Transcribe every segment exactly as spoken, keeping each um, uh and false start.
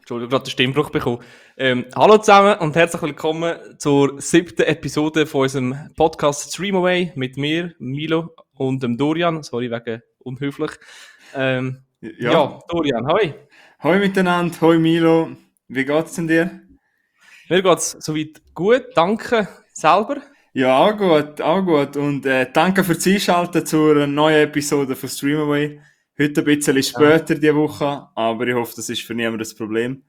Entschuldigung, gerade den Stimmbruch bekommen. Ähm, hallo zusammen und herzlich willkommen zur siebten Episode von unserem Podcast Streamaway mit mir, Milo und dem Dorian. Sorry wegen unhöflich. Ähm, ja. Ja. Dorian, hoi. Hoi miteinander, hoi Milo. Wie geht's denn dir? Mir geht's soweit gut, danke. Selber? Ja, auch gut, auch gut. Und äh, danke fürs Einschalten zur neuen Episode von Streamaway. Heute ein bisschen später diese Woche, aber ich hoffe, das ist für niemanden das Problem.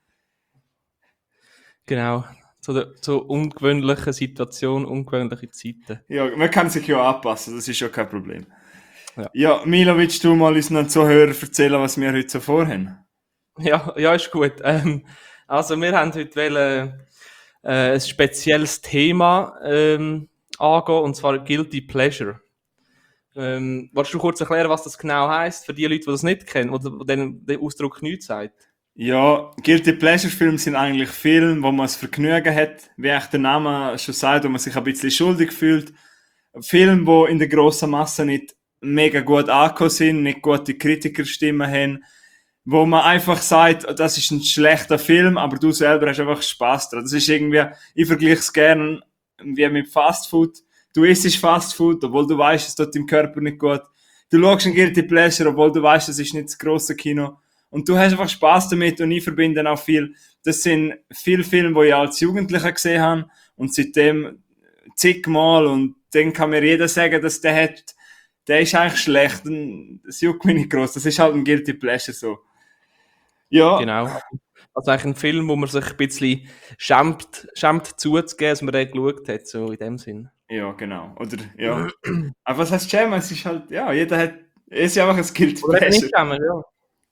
Genau, zu der zur ungewöhnlichen Situation, ungewöhnliche Zeiten. Ja, man kann sich ja anpassen, das ist ja kein Problem. Ja, Ja, Milo, willst du mal unseren Zuhörern erzählen, was wir heute so vorhaben? ja, ja ist gut. Ähm, also wir haben heute wollen, äh, ein spezielles Thema ähm, angehen, und zwar Guilty Pleasure. Ähm, willst du kurz erklären, was das genau heisst, für die Leute, die das nicht kennen, oder denen der Ausdruck nichts sagt? Ja, Guilty Pleasure Filme sind eigentlich Filme, wo man das Vergnügen hat, wie echt der Name schon sagt, wo man sich ein bisschen schuldig fühlt. Filme, die in der grossen Masse nicht mega gut angekommen sind, nicht gute Kritikerstimmen haben, wo man einfach sagt, das ist ein schlechter Film, aber du selber hast einfach Spaß dran. Das ist irgendwie, ich vergleiche es gerne wie mit Fast Food. Du isst Fast Food, obwohl du weißt, es tut deinem Körper nicht gut. Du schaust ein Guilty Pleasure, obwohl du weißt, es ist nicht das grosse Kino. Und du hast einfach Spaß damit, und ich verbinde auch viel. Das sind viele Filme, die ich als Jugendlicher gesehen habe und seitdem zigmal, und dann kann mir jeder sagen, dass der hat, der ist eigentlich schlecht, und das juckt mich nicht gross. Das ist halt ein Guilty Pleasure so. Ja. Genau. Also eigentlich ein Film, wo man sich ein bisschen schämt, schämt zuzugeben, dass man den geschaut hat, so in dem Sinn. Ja, genau. Oder, ja. Aber was heißt schämen? Es ist halt, ja, jeder hat, es ist einfach ein Guilty Oder Pleasure. nicht schämen, ja.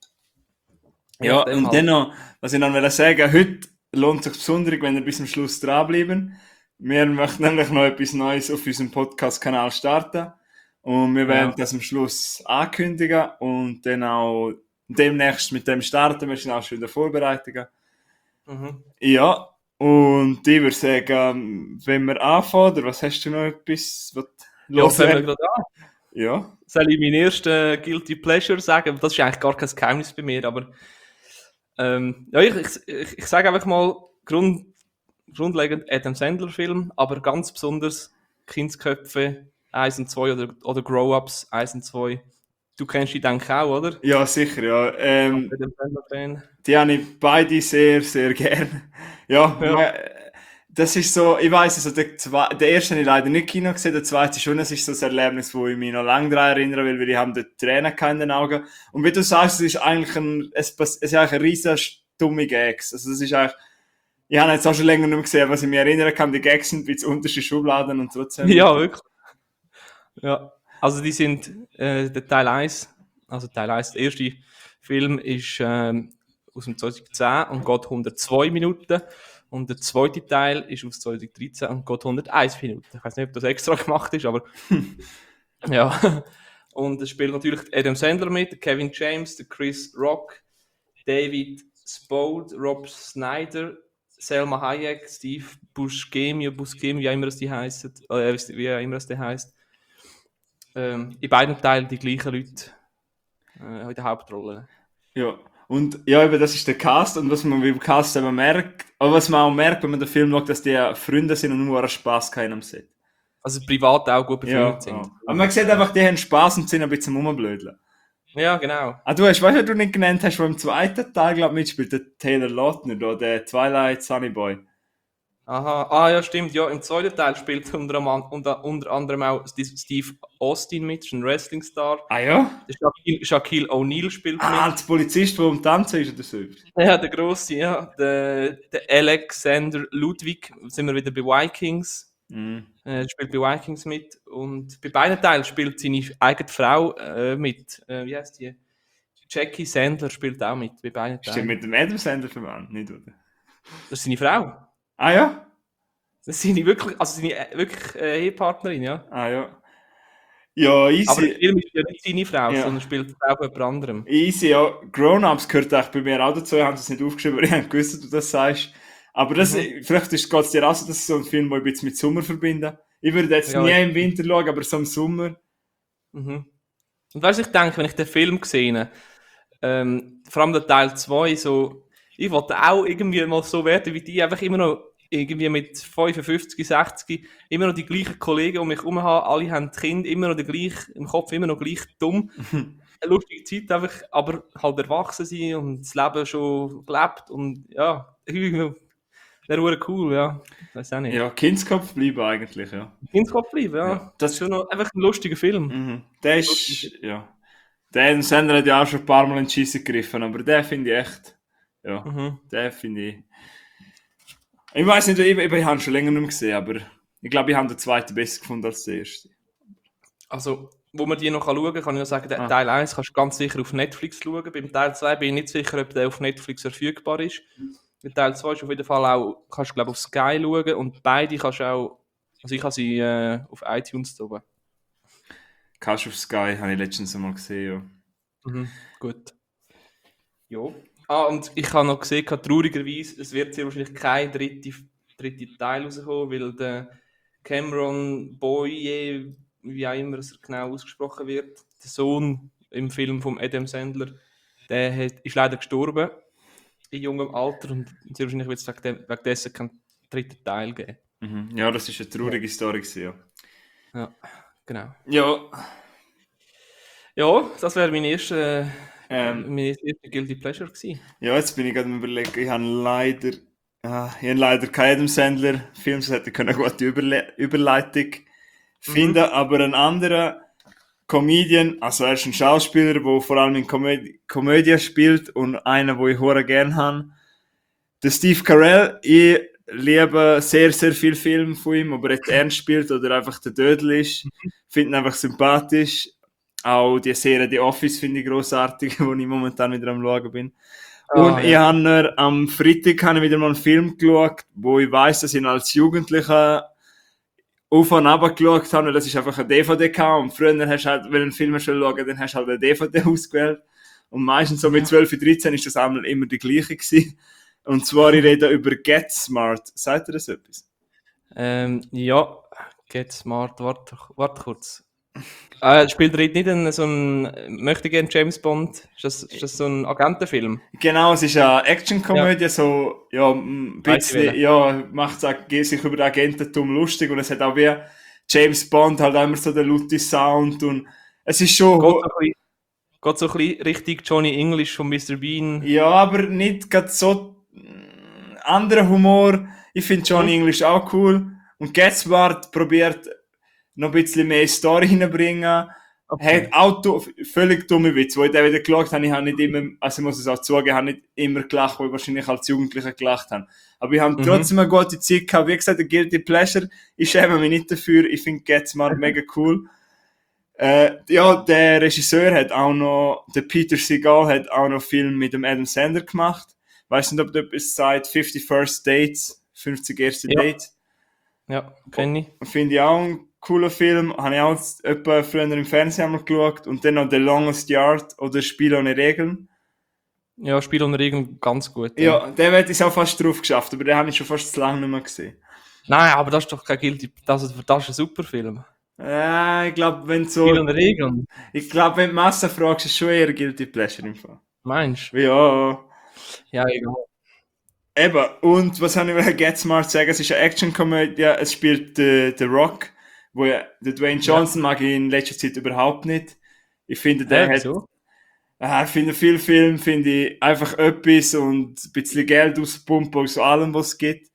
Ja, Ja, und halt. dennoch, was ich noch will sagen, heute lohnt es sich besonders, wenn ihr bis zum Schluss dranbleiben. Wir möchten nämlich noch etwas Neues auf unserem Podcast-Kanal starten. Und wir werden Ja. das am Schluss ankündigen und dann auch demnächst mit dem starten. Wir sind auch schon in der Vorbereitung. Mhm. Ja, und ich würde sagen, wenn wir anfangen, oder was hast du noch etwas? Was Ja, fangen wir gerade an. Ja. Soll ich meinen ersten Guilty Pleasure sagen? Das ist eigentlich gar kein Geheimnis bei mir, aber ähm, ja, ich, ich, ich, ich sage einfach mal Grund, grundlegend Adam Sandler Film, aber ganz besonders Kindsköpfe eins und zwei oder, oder Grow-Ups eins und zwei. Du kennst die, denke ich, auch, oder? Ja, sicher, ja. Ähm, Adam Sandler Fan. die habe ich beide sehr, sehr gern. Ja, Ja. man, das ist so, ich weiss, also der, zwei, der erste habe ich leider nicht im Kino gesehen, der zweite schon, das ist so ein Erlebnis, wo ich mich noch lange daran erinnere, weil wir haben dort Tränen in den Augen. Und wie du sagst, es ist eigentlich ein, es, es ist eigentlich ein riesen dumme Gags. Also es ist eigentlich, ich habe jetzt auch schon länger nicht mehr gesehen, was ich mich erinnern kann, die Gags sind wie zu unterschiedliche Schubladen und trotzdem. Ja, wirklich. Ja, also die sind, äh, der Teil eins, also Teil eins, der erste Film ist ähm, aus dem zwanzig zehn und geht hundertzwei Minuten. Und der zweite Teil ist aus zwanzig dreizehn und geht hunderteins Minuten. Ich weiß nicht, ob das extra gemacht ist, aber ja. Und es spielt natürlich Adam Sandler mit, der Kevin James, der Chris Rock, David Spode, Rob Schneider, Selma Hayek, Steve Buscemi, Buscemi, wie auch immer es die heissen, äh, wie auch immer es der heisst. Ähm, in beiden Teilen die gleichen Leute äh, in der Hauptrolle. Ja. Und ja, eben, das ist der Cast, und was man beim Cast eben merkt, aber was man auch merkt, wenn man den Film schaut, dass die Freunde sind und nur Spaß haben am Set. Also privat auch gut befreundet Ja, sind. ja. Aber man sieht einfach, die haben Spaß und sind ein bisschen rumblödeln. Ja, genau. Ah, du hast, weißt du, was du nicht genannt hast, wo im zweiten Teil, glaube ich, mitspielt, der Taylor Lautner, da, der Twilight Sunny Boy. Aha, ah ja, stimmt, ja, im zweiten Teil spielt unter, unter, unter anderem auch Steve Austin mit, ist ein Wrestling-Star. Ah ja? Der Shaquille, Shaquille O'Neal spielt Ah, mit. als Polizist, der am Tanzen ist oder so. Ja, der grosse, ja. Der, der Alexander Ludwig, sind wir wieder bei Vikings. Mhm. Er spielt bei Vikings mit. Und bei beiden Teilen spielt seine eigene Frau äh, mit. Äh, wie heißt die? Jackie Sandler spielt auch mit bei beiden Ist der Teilen. mit dem Adam Sandler verwandt, nicht, oder? Das ist seine Frau. Ah ja? Das ist seine wirklich, also seine äh, wirklich äh, Ehepartnerin, ja. Ah ja. Ja, easy. Aber der Film ist ja nicht seine Frau, Ja. sondern spielt die Frau von jemand anderem. Easy, ja. Grown-Ups gehört eigentlich bei mir auch dazu. Ich habe es nicht aufgeschrieben, aber ich habe gewusst, dass du das sagst. Aber das, Mhm. vielleicht geht es dir auch so, dass ich so einen Film mal ein bisschen mit Sommer verbinde. Ich würde jetzt Ja, nie ja. im Winter schauen, aber so im Sommer. Mhm. Und weißt du, ich denke, wenn ich den Film sehe, ähm, vor allem der Teil zwei, so, ich wollte auch irgendwie mal so werden wie die, einfach immer noch irgendwie mit fünfundfünfzig, sechzig, immer noch die gleichen Kollegen um mich herum haben, alle haben Kinder, immer noch der gleiche, im Kopf immer noch gleich dumm. Eine lustige Zeit einfach, aber halt erwachsen sein und das Leben schon gelebt und ja, irgendwie wäre hure cool, ja. Weiß auch nicht. Ja, Kindskopf bleiben eigentlich, ja. Ins Kopf bleiben, ja. Ja, Das ist schon noch einfach ein lustiger Film. Mhm. Der ist, ja. Der Adam Sandler hat ja auch schon ein paar Mal in die Scheisse gegriffen, aber der finde ich echt, ja, Mhm. der finde ich. Ich weiß nicht, ich, ich, ich habe ihn schon länger nicht mehr gesehen, aber ich glaube, ich habe den zweiten besser gefunden als den ersten. Also, wo man die noch schauen kann, kann ich noch sagen, der Ah. Teil eins kannst du ganz sicher auf Netflix schauen. Beim Teil zwei bin ich nicht sicher, ob der auf Netflix verfügbar ist. Bei Teil zwei ist auf jeden Fall auch, kannst du glaube auf Sky schauen und beide kannst du auch, also ich habe sie äh, auf iTunes da oben. Cash of Sky habe ich letztens mal gesehen, ja. Mhm, gut. Ja. Ah, und ich habe noch gesehen, traurigerweise, es wird sehr wahrscheinlich kein dritter dritte Teil rauskommen, weil der Cameron Boye, wie auch immer es genau ausgesprochen wird, der Sohn im Film von Adam Sandler, der hat, ist leider gestorben in jungem Alter und sehr wahrscheinlich wird es wegen, dem, wegen dessen keinen dritten Teil geben. Mhm. Ja, das ist eine traurige ja. Story gewesen, ja. Ja, genau. Ja. Ja, das wäre meine erste, Ähm, meine erste Guilty Pleasure gewesen. Ja, jetzt bin ich gerade am überlegen, ich habe leider, ah, ich habe leider keinen Adam Sandler Film, sonst hätte ich eine gute Überle- Überleitung finden, mhm. aber ein anderer Comedian, also er ist ein Schauspieler, der vor allem in Komödie, Komödie spielt und einer, den ich sehr gerne habe. Der Steve Carell, ich liebe sehr, sehr viele Filme von ihm, ob er jetzt ernst spielt oder einfach der Dödel ist. Finde ihn einfach sympathisch. Auch die Serie The Office finde ich grossartig, wo ich momentan wieder am Schauen bin. Oh, und ja. ich habe am Freitag habe ich wieder mal einen Film geschaut, wo ich weiss, dass ich ihn als Jugendlicher auf und runter geschaut habe, das ist einfach ein D V D gehabt. Und früher hast du halt, wenn du einen Film schon schauen, dann hast du halt eine D V D ausgewählt. Und meistens so mit zwölf, dreizehn ist das einmal immer die gleiche gewesen. Und zwar, ich rede über Get Smart. Sagt ihr das etwas? Ähm, ja, Get Smart, warte, warte kurz. Äh, spielt er nicht in so ein, möchte gerne James Bond? Ist das, ist das so ein Agentenfilm? Genau, es ist eine Action-Komödie, ja. so, ja, ein bisschen, ja, macht sich über das Agententum lustig und es hat auch wie James Bond halt immer so den lauten Sound und es ist schon... Geht so ein bisschen, geht so ein bisschen richtig Johnny English von Mister Bean. Ja, aber nicht gerade so anderer Humor. Ich finde Johnny mhm. English auch cool und Get Smart probiert noch ein bisschen mehr Story hineinbringen. Okay. Hat auch du, völlig dumme Witze. Wo ich den wieder geschaut habe, ich habe nicht immer, also ich muss es auch zugeben, ich habe nicht immer gelacht, wo ich wahrscheinlich als Jugendlicher gelacht habe. Aber ich habe mhm. trotzdem eine gute Zeit gehabt. Wie gesagt, der Guilty Pleasure, ich schäme mich nicht dafür. Ich finde Get Smart mega cool. Äh, ja, der Regisseur hat auch noch, der Peter Segal hat auch noch Film mit dem Adam Sandler gemacht. Weißt nicht, ob du etwas sagt, fifty First Dates, fünfzig erste ja. Dates. Ja, kenne ich. Finde ich auch ein cooler Film. Habe ich auch etwa früher im Fernsehen einmal geschaut. Und dann noch The Longest Yard oder Spiel ohne Regeln. Ja, Spiel ohne Regeln ganz gut. Ja, ja der wird es auch fast drauf geschafft, aber den habe ich schon fast zu lange nicht mehr gesehen. Nein, aber das ist doch kein Guilty, das ist, das ist ein super Film. Ja, ich glaube, wenn so... Spiel ohne Regeln? Ich glaube, wenn du Masse fragst, ist es schon eher Guilty Pleasure im Fall. Meinst du? Ja. Ja, egal. Eben, und was habe ich über Get Smart sagen? Es ist eine Action-Komödie, es spielt äh, The Rock, wo ja, der Dwayne Johnson ja. mag ich in letzter Zeit überhaupt nicht. Ich finde, der ja, hat... So? Äh, ich finde, viele Filme finde ich einfach etwas und ein bisschen Geld auspumpen aus allem, was es gibt.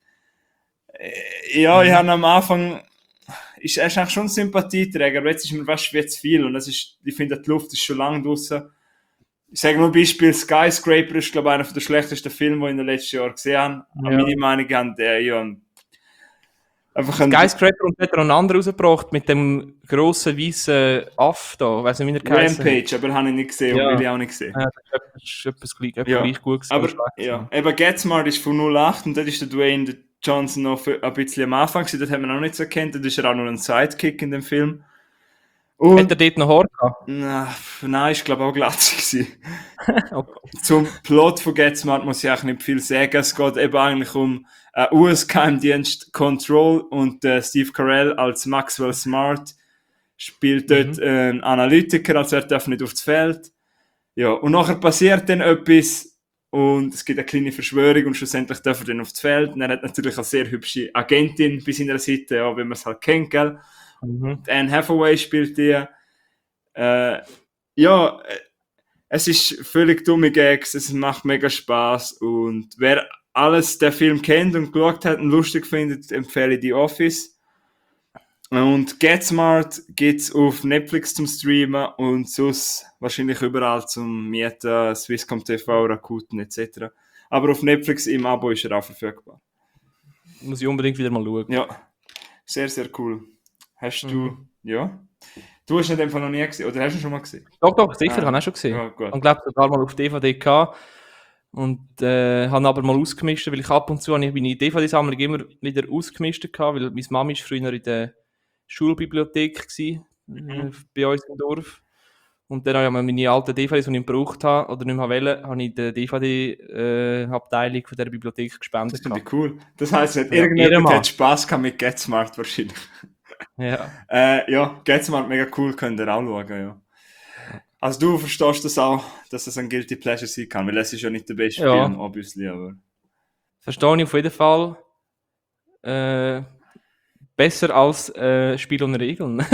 Äh, ja, mhm. ich habe am Anfang... Ist, er ist eigentlich schon ein Sympathieträger, aber jetzt ist mir fast wie zu viel und das ist, ich finde, die Luft ist schon lange draussen. Ich sage mal ein Beispiel, Skyscraper ist, glaube ich, einer der schlechtesten Filme, die ich in den letzten Jahren gesehen habe. Ja. Meine Meinung haben der, ja, einfach ein... Skyscraper und hat er einen anderen rausgebracht mit dem grossen weißen Aff da, weiss nicht, wie er geheißen hat. Rampage, aber habe ich nicht gesehen ja. und will ich auch nicht gesehen. Ja, das ist etwas gleich, etwas ja. gleich gut gewesen. Aber, ja, eben Get Smart ist von null acht und dort ist der Dwayne Johnson noch für ein bisschen am Anfang gewesen, das haben wir noch nicht so erkannt, das ist er auch nur ein Sidekick in dem Film. Und, hat er dort noch Haar gehabt? Na, nein, ist glaube ich auch glatzig okay. Zum Plot von Get Smart muss ich auch nicht viel sagen, es geht eben eigentlich um äh, U S-Geheimdienst Control und äh, Steve Carell als Maxwell Smart spielt dort mhm. äh, einen Analytiker, also er darf nicht aufs Feld. Ja, und nachher passiert dann etwas und es gibt eine kleine Verschwörung und schlussendlich dürfen dann aufs Feld. Und er hat natürlich eine sehr hübsche Agentin bei seiner Seite, ja, wie man es halt kennt, gell? Mhm. Anne Hathaway spielt die. Äh, ja, äh, es ist völlig dumme Gags, es macht mega Spaß und wer alles den Film kennt und geschaut hat und lustig findet, empfehle ich The Office. Und Get Smart gibt's auf Netflix zum Streamen und sonst wahrscheinlich überall zum Mieten, Swisscom T V, Rakuten et cetera. Aber auf Netflix im Abo ist er auch verfügbar. Muss ich unbedingt wieder mal schauen. Ja, sehr, sehr cool. Hast du, Mhm. ja? Du hast ihn in dem Fall noch nie gesehen, oder hast du ihn schon mal gesehen? Doch, doch, sicher, Ah, habe ich auch schon gesehen. ja, gut. Ich glaube sogar mal auf D V D gehabt. Und äh, habe aber mal ausgemischt, weil ich ab und zu habe ich meine D V D-Sammlung immer wieder ausgemischt gehabt, weil meine Mami war früher in der Schulbibliothek gsi, Mhm. äh, bei uns im Dorf. Und dann habe ich mal meine alten D V Ds, die ich gebraucht habe oder nicht mehr wollte, habe ich in der D V D-Abteilung äh, von dieser Bibliothek Das gespendet. finde gehabt. ich cool. Das heisst, hat Ja, irgendjemand Ehrenmann. hat Spass gehabt mit Get Smart wahrscheinlich. Ja. Äh, ja, Get Smart mega cool, könnt ihr auch schauen, ja. Also du verstehst das auch, dass es ein Guilty Pleasure sein kann, weil es ist ja nicht der beste Ja. Film, obviously, aber... Verstehe ich auf jeden Fall. Äh, besser als äh, Spiel ohne Regeln.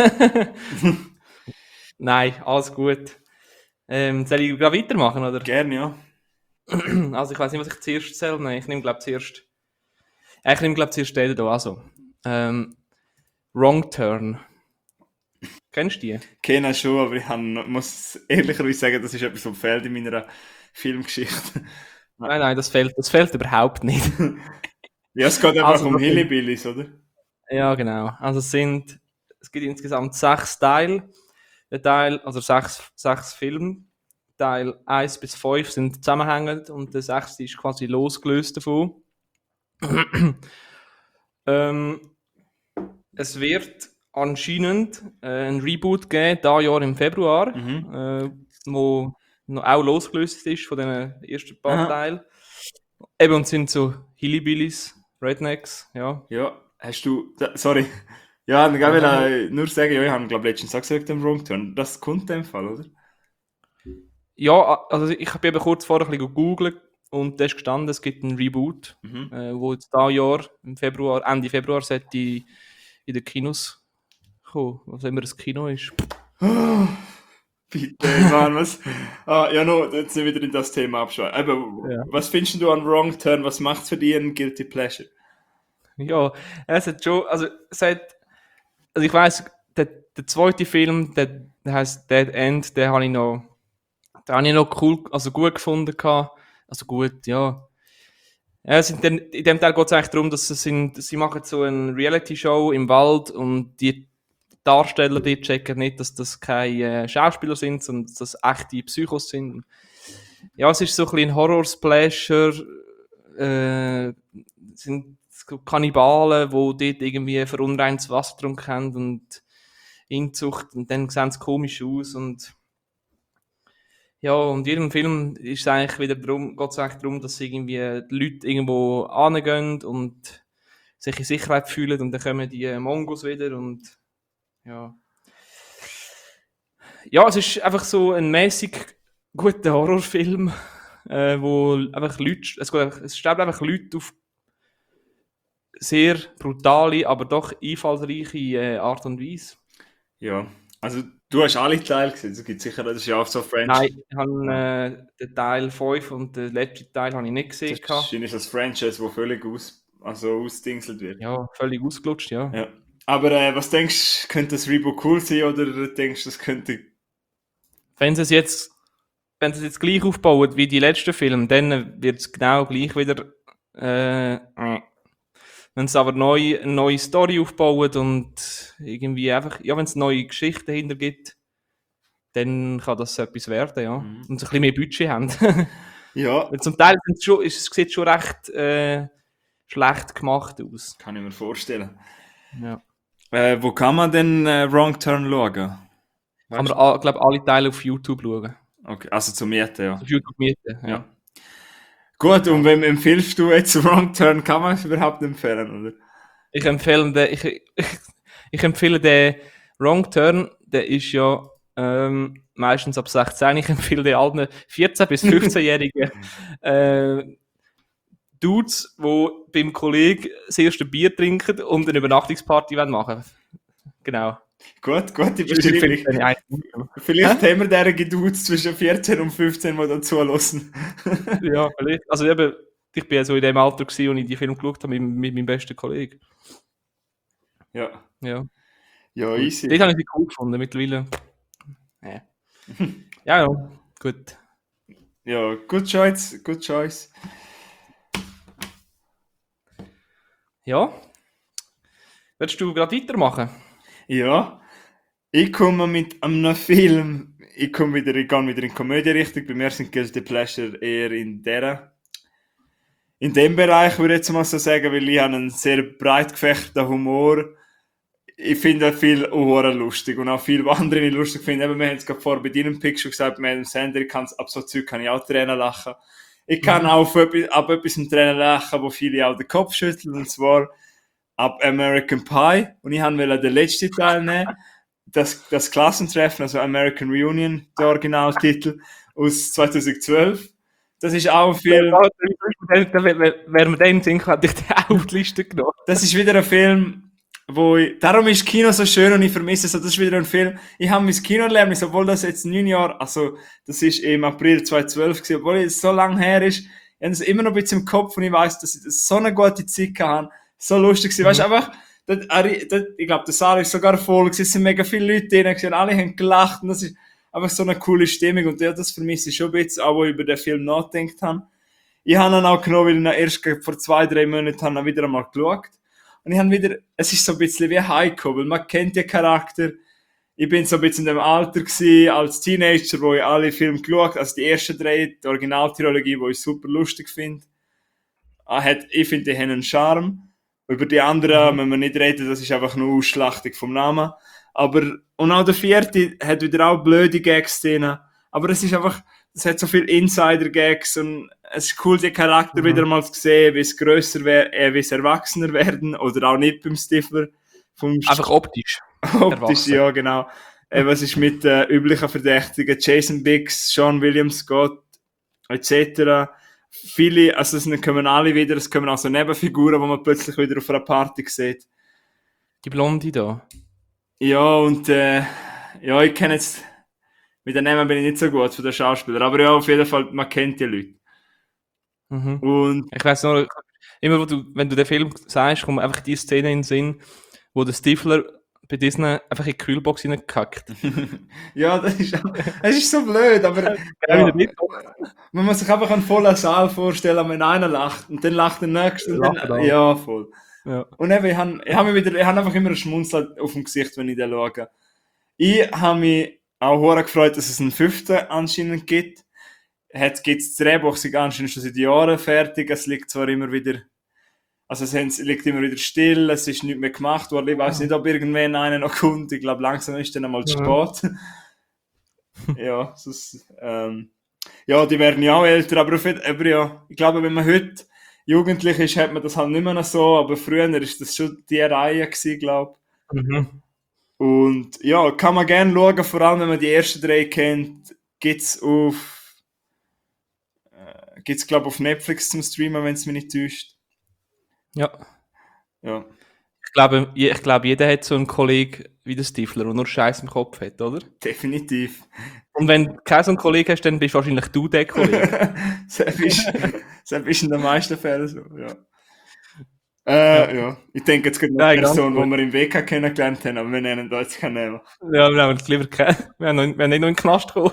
Nein, alles gut. Ähm, soll ich gerade weitermachen, oder? Gerne, ja. Also ich weiß nicht, was ich zuerst zähle. Nein, ich nehme glaube zuerst. Äh, Ich nehme glaube zuerst den hier. Also ähm, Wrong Turn. Kennst du die? Kenne schon, aber ich han, muss ehrlicherweise sagen, das ist etwas vom Feld in meiner Filmgeschichte. Nein, nein, das fehlt, das fehlt überhaupt nicht. Ja, es geht einfach Also, um das sind- Hillbillies, oder? Ja, genau. Also es sind, es gibt insgesamt sechs Teile. Der Teil, also sechs, sechs Filme. Teil eins bis fünf sind zusammenhängend und der sechste ist quasi losgelöst davon. ähm, es wird anscheinend äh, ein Reboot geben, dieses Jahr im Februar, Mhm. äh, wo noch auch losgelöst ist von den ersten paar Aha. Teilen. Eben, und sind so Hillbillies, Rednecks, ja. Ja, hast du... Da, sorry. Ja, dann Ja, will sag mal. ich nur sagen, ja, ich habe glaube letztens auch gesagt, im Wrong Turn. Das kommt in dem Fall, oder? Ja, also ich habe eben kurz vorher ein bisschen gegoogelt und da ist gestanden, es gibt einen Reboot, Mhm. äh, wo jetzt dieses Jahr, im Februar, Ende Februar, sollte in den Kinos kommen, was immer das Kino ist. Bitte, Mann, was... Ah, ja, no, jetzt sind wir wieder in das Thema abschweifen. Aber Ja. was findest du an Wrong Turn? Was macht für dich ein Guilty Pleasure? Ja, es hat schon, also es hat, also ich weiss, der, der zweite Film, der, der heisst Dead End, den habe ich noch, den habe ich noch cool, also gut gefunden gehabt. Also gut, ja. Ja, es sind dann, in dem Teil geht es eigentlich darum, dass sie, sind, sie machen so eine Reality-Show im Wald und die Darsteller die checken nicht, dass das keine äh, Schauspieler sind, sondern dass das echte Psychos sind. Ja, es ist so ein bisschen ein Horror-Splasher, äh, sind so Kannibalen, die dort irgendwie verunreintes Wasser getrunken haben und Inzucht und dann sehen sie komisch aus und ja, und in jedem Film ist es eigentlich wieder darum, geht es eigentlich darum, dass irgendwie die Leute irgendwo hingehen und sich in Sicherheit fühlen und dann kommen die äh, Mongos wieder und ja. Ja, es ist einfach so ein mäßig guter Horrorfilm, äh, wo einfach Leute, es, geht einfach, es sterben einfach Leute auf sehr brutale, aber doch einfallsreiche äh, Art und Weise. Ja, also du hast alle Teile gesehen, es gibt sicher, das ist ja auch so Franchise. Nein, ich habe äh, den Teil fünf und den letzten Teil habe ich nicht gesehen. Das gehabt. ist das Franchise, das völlig aus, also ausdingselt wird. Ja, völlig ausgelutscht, ja. Ja. Aber äh, was denkst du, könnte das Reboot cool sein oder denkst du, das könnte... Wenn sie es jetzt, wenn sie es jetzt gleich aufbauen wie die letzten Filme, dann wird es genau gleich wieder. Äh, äh. Wenn sie aber neu, eine neue Story aufbauen und irgendwie einfach, ja, wenn es neue Geschichten dahinter gibt, dann kann das etwas werden, ja. Mhm. Und sie ein bisschen mehr Budget haben. Ja, Weil zum Teil sind's schon, ist, es sieht schon recht äh, schlecht gemacht aus. kann ich mir vorstellen. Ja. Äh, wo kann man denn äh, Wrong Turn schauen? Kann Weißt man, glaube alle Teile auf YouTube schauen. du? Okay, also zum Mieten, ja. Auf YouTube mieten, ja. Ja. Gut, und wem empfiehlst du jetzt Wrong Turn? Kann man es überhaupt empfehlen, oder? Ich empfehle den, ich, ich, ich empfehle den Wrong Turn, der ist ja, Ähm, meistens ab sechzehn. Ich empfehle den allen vierzehn- bis fünfzehnjährigen äh, Dudes, die beim Kollegen das erste Bier trinken und eine Übernachtungsparty machen wollen. Genau. Gut, gute Das empfehle Beschreibung. ich dann eigentlich nicht. Vielleicht Hä? haben wir derige Dudes zwischen vierzehn und fünfzehn, die da zulassen. Ja, vielleicht. Also eben, ich bin ja so in dem Alter gewesen, als ich die Film geschaut habe mit, mit meinem besten Kollegen. Ja. Ja. Ja, Gut. easy. Dort habe ich sie cool gefunden, mittlerweile. Ja, ja, ja. Gut. Ja, good choice, good choice. Ja. Willst du gerade weitermachen? Ja, ich komme mit einem Film, ich komme wieder, ich gehe wieder in Komödie-Richtung, bei mir sind Guilty Pleasure eher in der, in dem Bereich, würde ich jetzt mal so sagen, weil ich habe einen sehr breit gefächerten Humor. Ich finde viel Humor lustig und auch viel, was andere nicht lustig finden. Eben, wir haben es gerade vorher bei deinem Pick schon gesagt, mit dem Sender, ich kann ab so Zeug kann ich auch Tränen lachen. Ich kann Mhm. auch auf etwas, ab etwas Tränen lachen, wo viele auch den Kopf schütteln, und zwar ab American Pie. Und ich wollte den letzten Teil nehmen, das, das Klassentreffen, also American Reunion, der Originaltitel, aus zweitausendzwölf. Das ist auch ein Film, Während wir den sind, hätte ich den auch auf die Liste genommen. das ist wieder ein Film, wo ich, darum ist Kino so schön und ich vermisse es. Das ist wieder ein Film, ich habe mein Kinoerlebnis, obwohl das jetzt neun Jahre, also das ist im April zweitausendzwölf gewesen, obwohl es so lange her ist, ich habe es immer noch ein bisschen im Kopf und ich weiss, dass ich das so eine gute Zeit hatte, so lustig war. Mhm. Weißt du, einfach, das, das, ich glaube, der Saal ist sogar voll gewesen, es sind mega viele Leute drin gewesen, und alle haben gelacht und das ist einfach so eine coole Stimmung und ja, das vermisse ich schon ein bisschen, auch wo ich über den Film nachgedacht habe. Ich habe ihn auch genommen, weil ich ihn erst vor zwei, drei Monaten habe wieder einmal geschaut. Und ich habe wieder, es ist so ein bisschen wie Heiko, weil man kennt den Charakter. Ich bin so ein bisschen in dem Alter gewesen, als Teenager, wo ich alle Filme geschaut habe, also die ersten drei, die Originaltrilogie, die ich super lustig finde. Ah, hat, ich finde, die haben einen Charme. Über die anderen, Mhm. wenn wir nicht reden, das ist einfach nur Ausschlachtung vom Namen. Aber, und auch der vierte hat wieder auch blöde Gags drin. Aber es ist einfach, es hat so viel Insider-Gags und es ist cool, die Charakter Mhm. wieder mal zu sehen, wie es grösser werden, äh, wie es erwachsener werden, oder auch nicht beim Stifler. Vom Einfach optisch. optisch, erwachsen. ja, genau. Äh, was ist mit äh, üblichen Verdächtigen? Jason Biggs, Sean William Scott, et cetera. Viele, also es kommen alle wieder, es kommen auch so Nebenfiguren, die man plötzlich wieder auf einer Party sieht. Die Blonde da. Ja, und äh, ja, ich kenne jetzt, mit den Namen bin ich nicht so gut von den Schauspielern, aber ja, auf jeden Fall, man kennt die Leute. Mhm. Und Ich weiss nur, immer wo du, wenn du den Film sagst, kommt einfach die Szene in den Sinn, wo der Stifler bei Disney einfach in die Kühlbox reingekackt. ja, das ist, es ist so blöd, aber Ja, ja, nicht. man muss sich einfach einen vollen Saal vorstellen, wenn einer lacht und dann lacht der Nächste und Lachen dann, alle. ja, voll. Ja. Und eben, ich habe ich hab mich wieder, ich habe einfach immer ein Schmunzel auf dem Gesicht, wenn ich den schaue. Ich habe mich auch sehr gefreut, dass es einen fünften anscheinend gibt. Jetzt gibt es das Drehbuch, sie anscheinend schon seit Jahren fertig. Es liegt zwar immer wieder, also es liegt immer wieder still, es ist nicht mehr gemacht worden. Ich weiß nicht, ob irgendwann einer noch kommt. Ich glaube, langsam ist dann einmal zu spät. ja, sonst, ähm, ja, die werden ja auch älter, aber, auf, aber ja, ich glaube, wenn man heute jugendlich ist, hat man das halt nicht mehr noch so, aber früher ist das schon die Reihe gewesen, glaube ich. Mhm. Und ja, kann man gerne schauen, vor allem wenn man die ersten drei kennt, gibt's auf, äh, gibt's glaube auf Netflix zum Streamen, wenn es mich nicht täuscht. Ja. Ja. Ich glaube, je- ich glaube, jeder hat so einen Kollegen wie der Stifler, der nur Scheiß im Kopf hat, oder? Definitiv. Und wenn du keinen so einen Kollegen hast, dann bist wahrscheinlich du der Kollege. Das ist, das ist in den meisten Fällen so, ja. Äh, ja. Ich denke jetzt gerade noch Nein, eine ganz Person, die gut. wir im W K kennengelernt haben, aber wir nennen da jetzt keinen Namen. Ja, wir haben uns lieber kennen. Wir haben, noch, wir haben nicht noch in den Knast gekommen.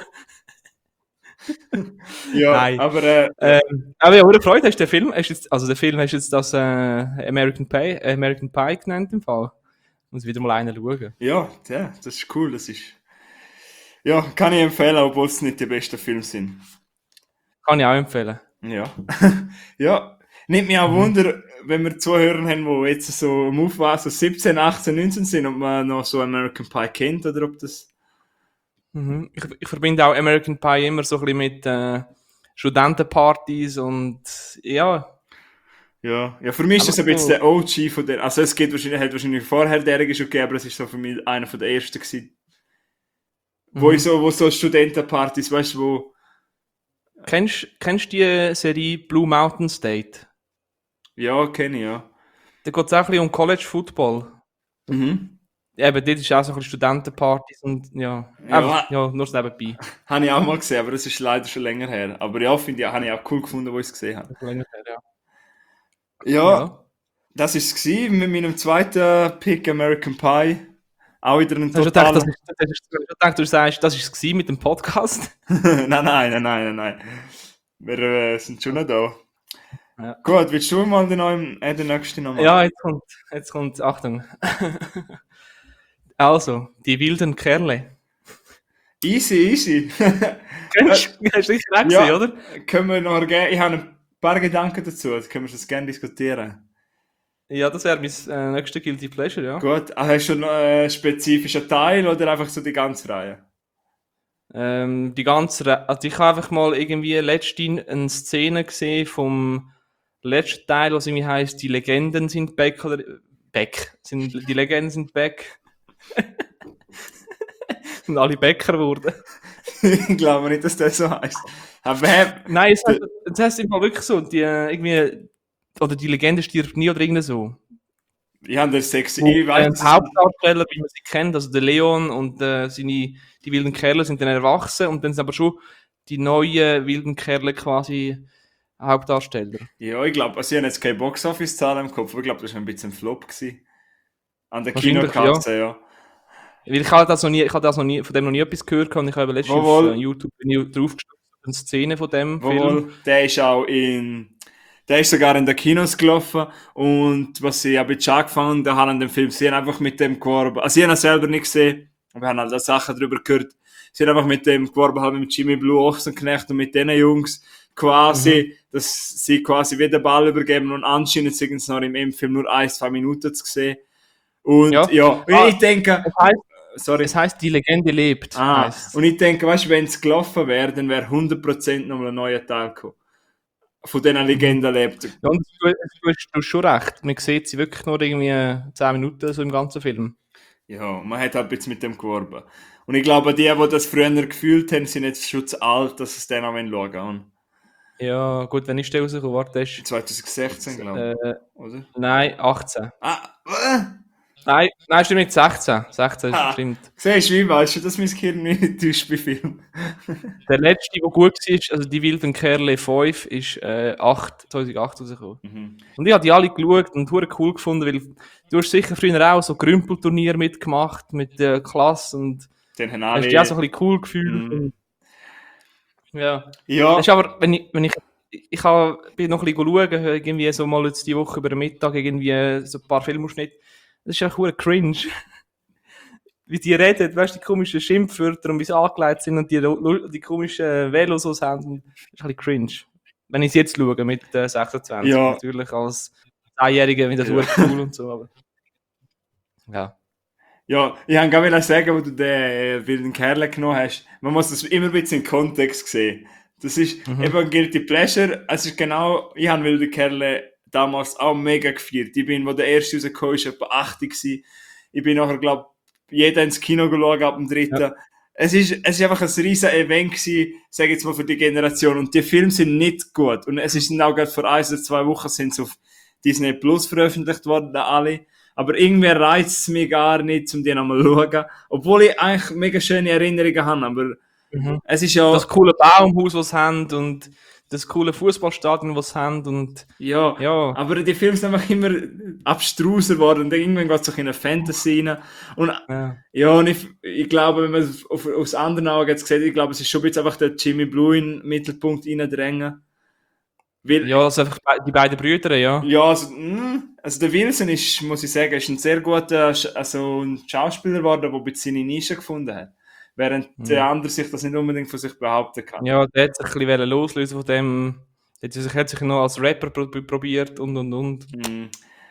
Ja, Nein. aber äh, Ähm, aber ja, oder Freude, hast du den Film, hast du jetzt, also den Film hast du jetzt das äh, American Pie, American Pie genannt im Fall. Muss wieder mal einen schauen. ja, ja, das ist cool, das ist... Ja, kann ich empfehlen, obwohl es nicht die besten Filme sind. Kann ich auch empfehlen. Ja. ja, nimmt mich auch Wunder, wenn wir Zuhörer haben, die jetzt so im Aufwachsen, so siebzehn, achtzehn, neunzehn sind, ob man noch so American Pie kennt oder ob das... Mhm. Ich, ich verbinde auch American Pie immer so ein bisschen mit äh, Studentenpartys und ja. Ja, ja, für mich ist das ein Aber bisschen so- der O G von der... Also es geht wahrscheinlich, hat wahrscheinlich vorher derige schon gegeben, aber es ist so für mich einer von der ersten gewesen. Wo, ich Mhm. so, wo so Studentenpartys, weißt du, wo. Kennst kennst du die Serie Blue Mountain State? Ja, kenne ich, ja. Da geht es auch ein bisschen um College Football. Mhm. Eben, dort ist auch so ein bisschen Studentenpartys und ja, einfach, Ja, ja, nur so nebenbei. habe ich auch mal gesehen, aber das ist leider schon länger her. Aber ja, finde ich, habe ich auch cool gefunden, wo ich es gesehen habe. Das ist länger her, ja. Ja, Ja. das ist es gewesen mit meinem zweiten Pick American Pie. Auch wieder ein Hast du gedacht, das totaler. ist, das ist, hast du gedacht, du sagst, das war es gewesen mit dem Podcast? nein, nein, nein, nein, nein, nein. Wir äh, sind schon noch da. Ja, Gut, willst du mal den, neuen, äh, den nächsten noch machen? ja jetzt kommt, jetzt kommt, Achtung. Also, die wilden Kerle. Easy, easy. Kennst du? Hast du sicher auch gesehen, ja, oder? können wir noch gerne. Ich habe ein paar Gedanken dazu, das können wir das gerne diskutieren. Ja, das wäre mein äh, nächster Guilty Pleasure, ja. Gut, ah, hast du noch einen spezifischen Teil oder einfach so die ganze Reihe? Ähm, die ganze, Re- also ich habe einfach mal irgendwie letztens eine Szene gesehen vom letzten Teil, was irgendwie heisst, die Legenden sind back oder back. Sind, die Legenden sind back. Sind alle Bäcker geworden. ich glaube nicht, dass das so heißt. Aber hä, Nein, es heißt, es heißt im Fall wirklich so, die äh, irgendwie, oder die Legende stirbt nie oder irgendwie so. ich habe das sexy. Wo, Ich weiß, äh, das die ist. Hauptdarsteller, wie man sie kennt, also der Leon und äh, seine, die wilden Kerle sind dann erwachsen und dann sind aber schon die neuen wilden Kerle quasi Hauptdarsteller. Ja, ich glaube, also ich habe jetzt keine Box-Office-Zahl im Kopf, aber ich glaube, das war ein bisschen ein Flop gewesen. An der Wahrscheinlich, ja. Kinokasse, ja. Weil ich habe das noch nie, ich habe das noch nie, von dem noch nie etwas gehört und ich habe letztens auf Jawohl. äh, YouTube bin ich draufgestoßen auf eine Szene von dem Film. Jawohl, der ist auch in. Der ist sogar in den Kinos gelaufen und was ich ein bisschen angefangen da haben an dem Film, sie haben einfach mit dem geworben, also ich habe ihn selber nicht gesehen, aber wir haben halt auch Sachen darüber gehört, sie haben einfach mit dem geworben, halt mit Jimmy Blue Ochsenknecht und mit den Jungs quasi, Mhm. dass sie quasi wieder den Ball übergeben und anscheinend sind es noch im M-Film nur ein, zwei Minuten zu sehen. Und Ja. ja, und Ah, ich denke, es heißt, sorry. es heißt, die Legende lebt, Ah, heißt's. und ich denke, weißt du, wenn es gelaufen wäre, dann wäre hundert Prozent nochmal ein neuer Teil gekommen. Von diesen Legenden lebt. Ja, und du, du, hast, du hast schon recht. Man sieht sie wirklich nur irgendwie zehn Minuten so im ganzen Film. Ja, man hat halt ein bisschen mit dem geworben. Und ich glaube, die, die das früher gefühlt haben, sind jetzt schon zu alt, dass es dann auch schauen wollen. Ja, gut, wenn ich der rausgekommen, warte, das ist, zwanzig sechzehn, glaube ich. äh, Oder? nein, achtzehn. Ah, äh, Nein, nein, stimmt nicht, sechzehn. sechzehn ah, stimmt. siehst du, wie weißt du, dass mein Gehirn nicht täuscht bei Film? Der letzte, der gut war, also die wilden Kerle fünf, ist äh, acht, zweitausendacht rausgekommen. Mhm. Und ich habe die alle geschaut und hure cool gefunden, weil du hast sicher früher auch so Grümpelturnier mitgemacht mit der Klasse und Den haben hast dich auch so alle. ein bisschen cool gefühlt. Mhm. Und, ja. Das Ja, ist aber, wenn ich, wenn ich, ich habe, bin noch ein bisschen schauen, irgendwie so mal jetzt die Woche über den Mittag irgendwie so ein paar Filmausschnitte. Das ist einfach hure cringe. Wie die reden, weißt du, die komischen Schimpfwörter und wie sie angelegt sind und die, die komischen Velos so haben. Das ist ein bisschen cringe. Wenn ich es jetzt schaue mit äh, sechsundzwanzig, Ja. natürlich als Zehnjähriger, wie das Ja. hure cool und so, aber ja. ja, ich wollte gerade sagen, wo du den äh, wilden Kerl genommen hast. Man muss das immer ein bisschen in Kontext sehen. Das ist Mhm. eben ein Guilty Pleasure. Es ist genau, ich habe wilde Kerle damals auch mega gefeiert. Ich bin, wo der erste rausgekommen ist, etwa achtzig gewesen. Ich bin nachher, glaube jeder ins Kino geschaut ab dem dritten. Ja. Es ist, es ist einfach ein riesen Event gewesen, sage ich jetzt mal, für die Generation. Und die Filme sind nicht gut. Und es ist auch gerade vor ein oder zwei Wochen sind sie auf Disney Plus veröffentlicht worden, alle. Aber irgendwie reizt es mich gar nicht, um die nochmal zu schauen. Obwohl ich eigentlich mega schöne Erinnerungen habe. Aber Mhm. es ist ja, Das coole Baumhaus, das sie haben und das coole Fußballstadion, das sie haben und ja, ja. aber die Filme sind einfach immer abstruser geworden. Und irgendwann geht es auch in eine Fantasy rein. Und ja. ja, und ich, ich glaube, wenn man es auf, aufs andere Auge jetzt sieht, ich glaube, es ist schon jetzt einfach der Jimmy Blue in den Mittelpunkt reindrängen. Weil, Ja, also einfach be- die beiden Brüder, ja. ja, also, mh, also der Wilson ist, muss ich sagen, ist ein sehr guter Sch- also ein Schauspieler geworden, der ein bisschen seine Nische gefunden hat. Während Mhm. der andere sich das nicht unbedingt von sich behaupten kann. Ja, der hat sich ein bisschen loslösen von dem. Der hat sich, hat sich noch als Rapper pro- probiert und und und. Mhm.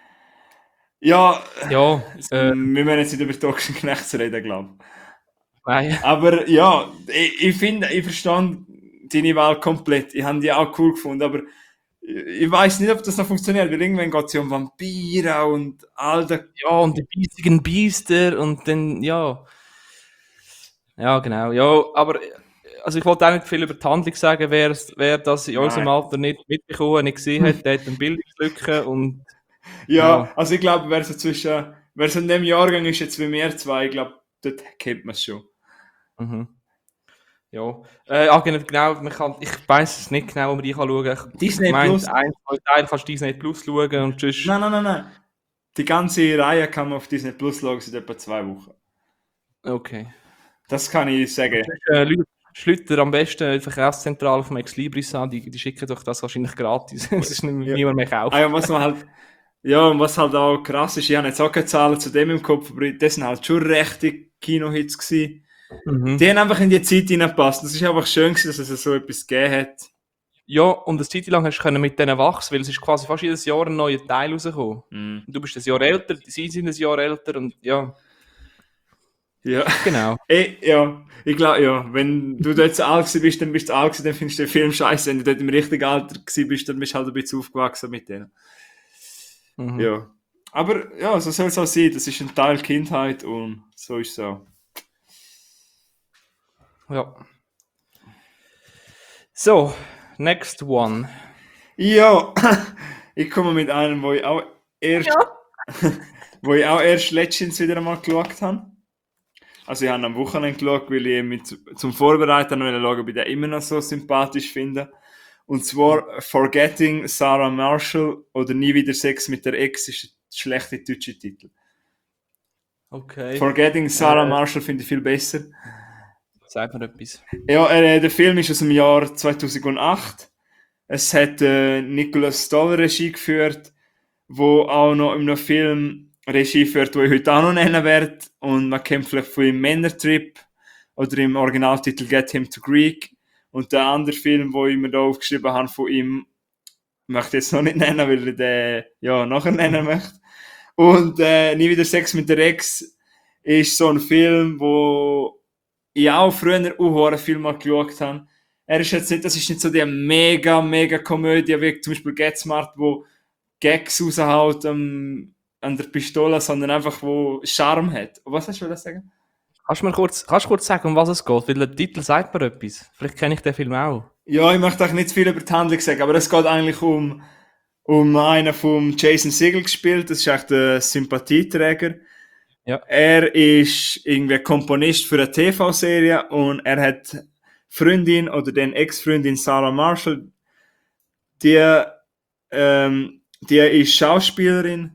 Ja, Ja, äh, wir müssen jetzt nicht über Toxin Knechts reden, glaube ich. nein. Aber ja, ich, ich finde, ich verstand deine Wahl komplett. Ich habe die auch cool gefunden, aber ich, ich weiß nicht, ob das noch funktioniert, weil irgendwann geht es ja um Vampire und all das. Ja, und die biestigen Biester und dann, ja. Ja, genau. Ja, aber äh, also ich wollte auch nicht viel über die Handlung sagen. Wer, wer das in unserem Nein. Alter nicht mitbekommen, nicht gesehen hat, der hat eine Bildungslücke und Ja, ja. also ich glaube, wer so zwischen, wer so in dem Jahrgang ist jetzt wie wir zwei, ich glaube, dort kennt man es schon. Mhm. Ja. Äh, ah, genau, genau, man kann, ich weiß es nicht genau, wo man die kann schauen kann. Ich Disney meine, Plus? ein, zwei Teile kannst du Disney Plus schauen und sonst Nein, nein, nein, nein. Die ganze Reihe kann man auf Disney Plus schauen seit etwa zwei Wochen. okay. Das kann ich sagen. Äh, Leute, Schlüter am besten die Verkaufszentrale vom Ex Libris an, die, die schicken doch das wahrscheinlich gratis. Das ist nicht, Ja. niemand mehr Ah kauft. ja, was man halt, ja, und was halt auch krass ist, ich habe jetzt auch keine Zahlen zu dem im Kopf, aber das sind halt schon rechte Kinohits gewesen. Mhm. Die haben einfach in die Zeit hineingepasst. Das ist einfach schön gewesen, dass es so etwas gegeben hat. Ja, und eine Zeit lang hast du können mit denen wachsen, weil es ist quasi fast jedes Jahr ein neuer Teil rausgekommen. Mm. Und du bist ein Jahr älter, sie sind ein Jahr älter und ja, Ja. genau. Ey, ja, ich glaube, ja, wenn du dort so alt gewesen bist, dann bist du alt gewesen, dann findest du den Film scheiße. Wenn du dort im richtigen Alter gewesen bist, dann bist du halt ein bisschen aufgewachsen mit denen. Mhm. Ja. Aber ja, so soll es auch sein. Das ist ein Teil Kindheit und so ist es auch. Ja. So, next one. Ja, ich komme mit einem, wo ich auch erst, wo ich auch erst letztens wieder einmal geschaut habe. Also ich habe am Wochenende geschaut, weil ich mit, zum Vorbereiten noch schauen, ob ich den immer noch so sympathisch finde. Und zwar Forgetting Sarah Marshall oder Nie wieder Sex mit der Ex ist ein schlechter deutscher Titel. Okay. Forgetting Sarah Äh, Marshall finde ich viel besser. sag mir etwas. Ja, äh, der Film ist aus dem Jahr zweitausendacht. Es hat äh, Nicolas Stoller Regie geführt, wo auch noch in einem Film Regie führt, wo ich heute auch noch nennen werde. Und man kennt vielleicht von ihm Männertrip oder im Originaltitel Get Him to Greek. Und der andere Film, wo ich mir da aufgeschrieben habe von ihm, möchte ich jetzt noch nicht nennen, weil ich den ja, nachher nennen möchte. Und äh, Nie wieder Sex mit der Ex ist so ein Film, wo ich auch früher auch viel mal geschaut habe. Er ist jetzt nicht, das ist nicht so die mega, mega Komödie, wie zum Beispiel Get Smart, wo Gags raushaut ähm, an der Pistole, sondern einfach, wo Charme hat. Was hast du das sagen? Kannst du mir kurz, kannst du kurz sagen, um was es geht? Weil der Titel sagt mir etwas. Vielleicht kenne ich den Film auch. Ja, ich möchte auch nicht zu viel über die Handlung sagen, aber es geht eigentlich um, um einen vom Jason Segel gespielt. Das ist echt der Sympathieträger. Ja. Er ist irgendwie Komponist für eine T V-Serie und er hat Freundin oder den Ex-Freundin Sarah Marshall, die, ähm, die ist Schauspielerin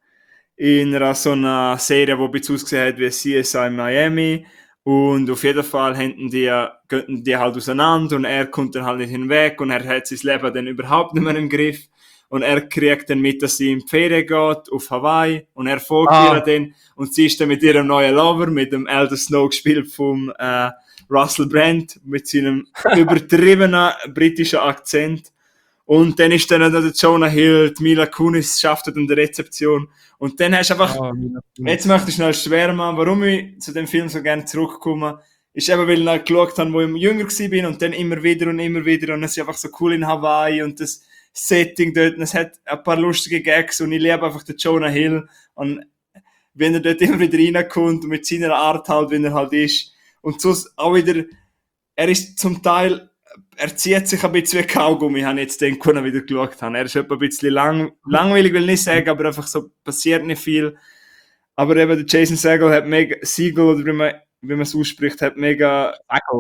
in einer so einer Serie, die ein bisschen ausgesehen hat wie C S I Miami. Und auf jeden Fall hätten die, gehen die halt auseinander und er kommt dann halt nicht hinweg und er hat sein Leben dann überhaupt nicht mehr im Griff. Und er kriegt dann mit, dass sie in die Ferien geht, auf Hawaii, und er folgt Ah. ihr dann, und sie ist dann mit ihrem neuen Lover, mit dem Elder Snow gespielt vom äh, Russell Brand, mit seinem übertriebenen britischen Akzent. Und dann ist dann noch der Jonah Hill, die Mila Kunis schafft dann die Rezeption. Und dann hast du einfach, Ah, jetzt möchte ich schnell schwärmen, warum ich zu dem Film so gerne zurückkomme, ist eben, weil ich halt geschaut habe, wo ich jünger war und dann immer wieder und immer wieder und es ist einfach so cool in Hawaii und das Setting dort und es hat ein paar lustige Gags und ich liebe einfach den Jonah Hill und wenn er dort immer wieder reinkommt und mit seiner Art halt, wie er halt ist und so auch wieder, er ist zum Teil, er zieht sich ein bisschen wie Kaugummi, habe ich jetzt den Kunden wieder geschaut habe. Er ist etwa ein bisschen lang, langweilig, will ich nicht sagen, aber einfach so passiert nicht viel. Aber eben der Jason Segel hat mega, Segel, oder wie man, wie man es ausspricht, hat mega,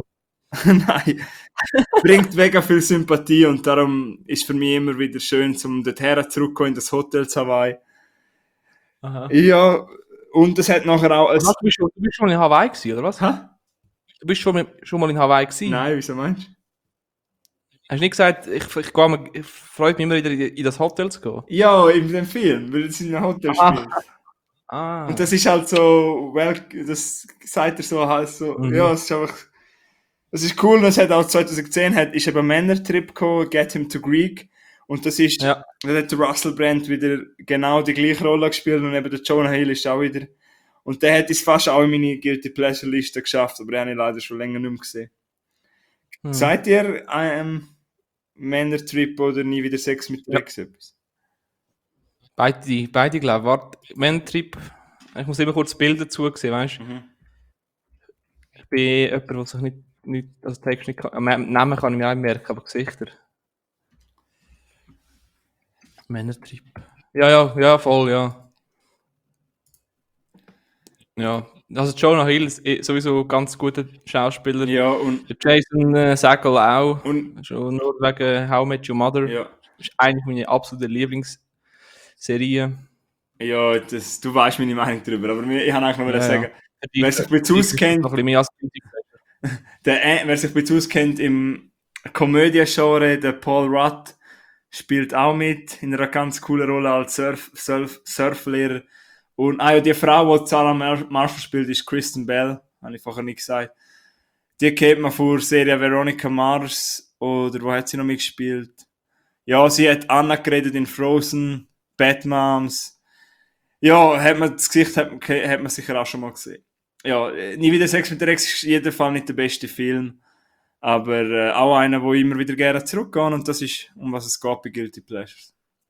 nein, bringt mega viel Sympathie und darum ist für mich immer wieder schön, zum dorthin zurückzukommen in das Hotel zu Hawaii. Aha. Ja, und es hat nachher auch ein... Du bist, schon, du bist schon in Hawaii gewesen, oder was? Hä? Du bist schon, schon mal in Hawaii gewesen? Nein, wieso meinst du? Hast du nicht gesagt, ich, ich, gehe mal, ich freue mich immer wieder in, in das Hotel zu gehen? Ja, in dem Film, weil es in einem Hotel Ah. spielt. Ah. Und das ist halt so, well, das sagt er so, halt so, Mhm. ja, es ist einfach, das ist cool, und es hat auch zweitausendzehn, hat, ist eben Männertrip gekommen, Get Him to Greek, und das ist, Ja. da hat der Russell Brand wieder genau die gleiche Rolle gespielt, und eben der Jonah Hill ist auch wieder, und der hat es fast auch in meine Guilty Pleasure Liste geschafft, aber den habe ich leider schon länger nicht mehr gesehen. Hm. Seid ihr ähm, Männertrip oder Nie wieder Sex mit Ja. Ex etwas? Beide, beide glaube ich. Warte, Mentrip. Ich muss immer kurz Bilder dazu sehen, weißt du? Mhm. Ich bin jemand, der sich nicht, nicht also Text nicht kann. Äh, Namen kann ich mir auch merken, aber Gesichter. Männertrip. Ja, ja, ja, voll, ja. Ja. Also Jonah Hill ist eh sowieso ein ganz guter Schauspieler. Ja, und, Der Jason äh, Segel auch. und Schon nur wegen How I Met Your Mother. ja, Das ist eigentlich meine absolute Lieblingsserie. ja das, du weißt meine Meinung darüber, aber mir- ich habe eigentlich noch Ja, ja, sagen, ja. Für wer dich, sich für ein bisschen dich ist das auskennt, noch ein bisschen mehr als Guilty Pleasure. der, äh, wer sich ein bisschen auskennt im Komödie-Genre, der Paul Rudd spielt auch mit in einer ganz coolen Rolle als Surf, Surf, Surflehrer. Und ah ja, die Frau, die Sarah Mar- Marshall spielt, ist Kristen Bell, habe ich vorher nicht gesagt. Die kennt man vor Serie Veronica Mars oder wo hat sie noch mitgespielt? Ja, sie hat Anna geredet in Frozen, Bad Moms. Ja, hat man das Gesicht hat, hat man sicher auch schon mal gesehen. Ja, äh, Nie wieder Sex mit der Ex ist in jedem Fall nicht der beste Film, aber äh, auch einer, wo immer wieder gerne zurückgehen und das ist, um was es geht bei Guilty Pleasures.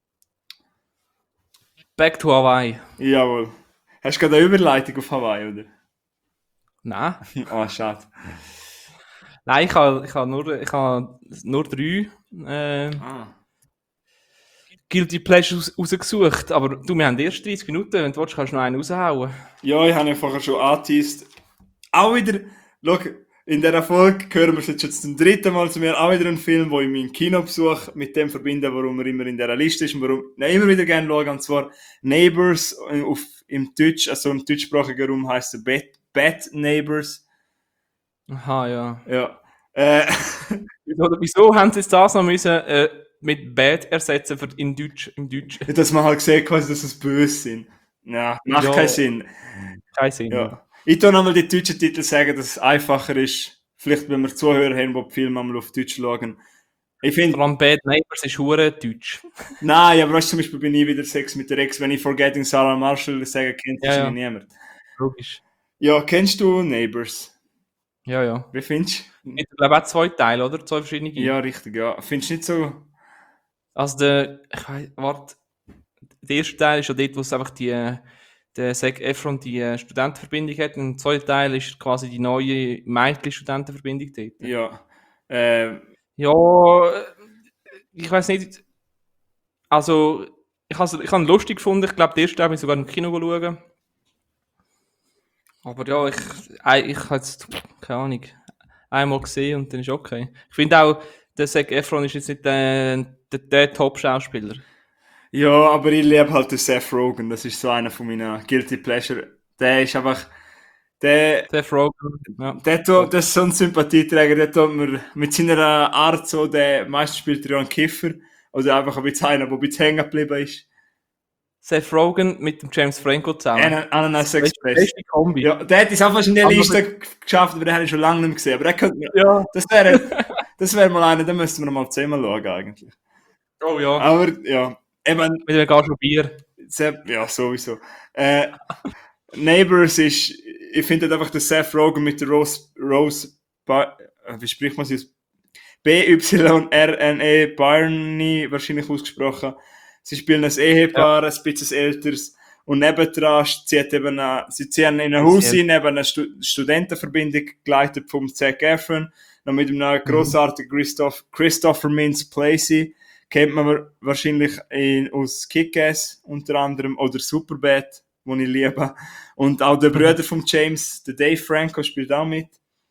Back to Hawaii. Jawohl. Hast du gerade eine Überleitung auf Hawaii, oder? Nein. Ah, schade. Nein, ich habe ich ha nur, ich ha nur drei äh, Ah. Guilty Pleasures rausgesucht. Aber du, wir haben erst dreißig Minuten. Wenn du willst, kannst du noch einen raushauen. Ja, ich habe ja vorher schon angeteased. Auch wieder, schau, in dieser Folge hören wir es jetzt zum dritten Mal zu mir, auch wieder einen Film, den ich meinen Kinobesuch mit dem verbinde, warum er immer in dieser Liste ist und warum ich immer wieder gerne schaue, und zwar Neighbours, auf, im Deutsch, also im deutschsprachigen Raum heisst er Bad, Bad Neighbours. Aha, ja. Ja. Äh, Oder wieso haben sie jetzt das noch müssen, äh, mit Bad ersetzen für in Deutsch, im Deutsch? dass man halt sieht, quasi, dass es böse sind. Ja, macht Ja. keinen Sinn. Kein Sinn. Ja. Ich tue nochmal die deutschen Titel sagen, dass es einfacher ist. Vielleicht, wenn wir Zuhörer haben, die die Filme einmal auf Deutsch schauen. Ich finde, Vor allem Bad Neighbors ist hure Deutsch. nein, aber weißt du, zum Beispiel bei Nie wieder Sex mit der Ex, wenn ich Forgetting Sarah Marshall sage, kennt Ja, wahrscheinlich ja. niemand. Logisch. Ja, kennst du Neighbours? Ja, ja. Wie findest du? Ich glaube auch zwei Teile, oder? Zwei verschiedene. Ja, richtig, ja. Findest du nicht so? Also der, ich weiß, warte, der erste Teil ist ja dort, wo es einfach die, der Zac Efron die äh, Studentenverbindung hat und der zweite Teil ist quasi die neue Mädchen-Studentenverbindung dort. Ja. Äh, Ja, äh, ich weiß nicht, also ich habe ich ihn lustig gefunden, ich glaube, der erste Teil habe ich sogar im Kino schauen. Aber ja, ich, ei- ich habe jetzt, keine Ahnung, einmal gesehen und dann ist okay. Ich finde auch, der Zac Efron ist jetzt nicht der, der, der Top-Schauspieler. ja, aber ich liebe halt den Seth Rogen. Das ist so einer von meinen Guilty Pleasure. Der ist einfach, der, Seth Rogen, ja. der, tut, das ist so ein Sympathieträger. Der tut mir mit seiner Art so, der meistens spielt er ja einen Kiffer. Oder einfach ein bisschen einer, der ein bisschen hängen geblieben ist. Seth Rogen mit dem James Franco zusammen. An- Ananas Das ist die Express. beste Kombi. Ja, der hat es auch fast in der Aber- Liste geschafft, aber den habe ich schon lange nicht mehr gesehen. Aber der könnte, Ja. das wäre, das wäre mal einer, den müssten wir mal zusammen schauen, eigentlich. Oh ja. Aber, ja, eben, Mit einem Glas Bier. Sehr, ja, sowieso. Äh, Neighbours ist, ich finde einfach den Seth Rogen mit der Rose, Rose, ba äh, wie spricht man sie aus? B Y R N E Barney, wahrscheinlich ausgesprochen. Sie spielen ein Ehepaar, ein bisschen älteres. Und nebendran zieht eben eine, sie ziehen in ein Haus Sie- hin, eben eine Stu Studentenverbindung, geleitet vom Zac Efron, noch mit einem grossartigen Christoph Christopher Mintz-Placy. Kennt man wahrscheinlich in, aus Kick-Ass unter anderem, oder Superbad, den ich liebe. Und auch der Bruder von James, der Dave Franco, spielt auch mit.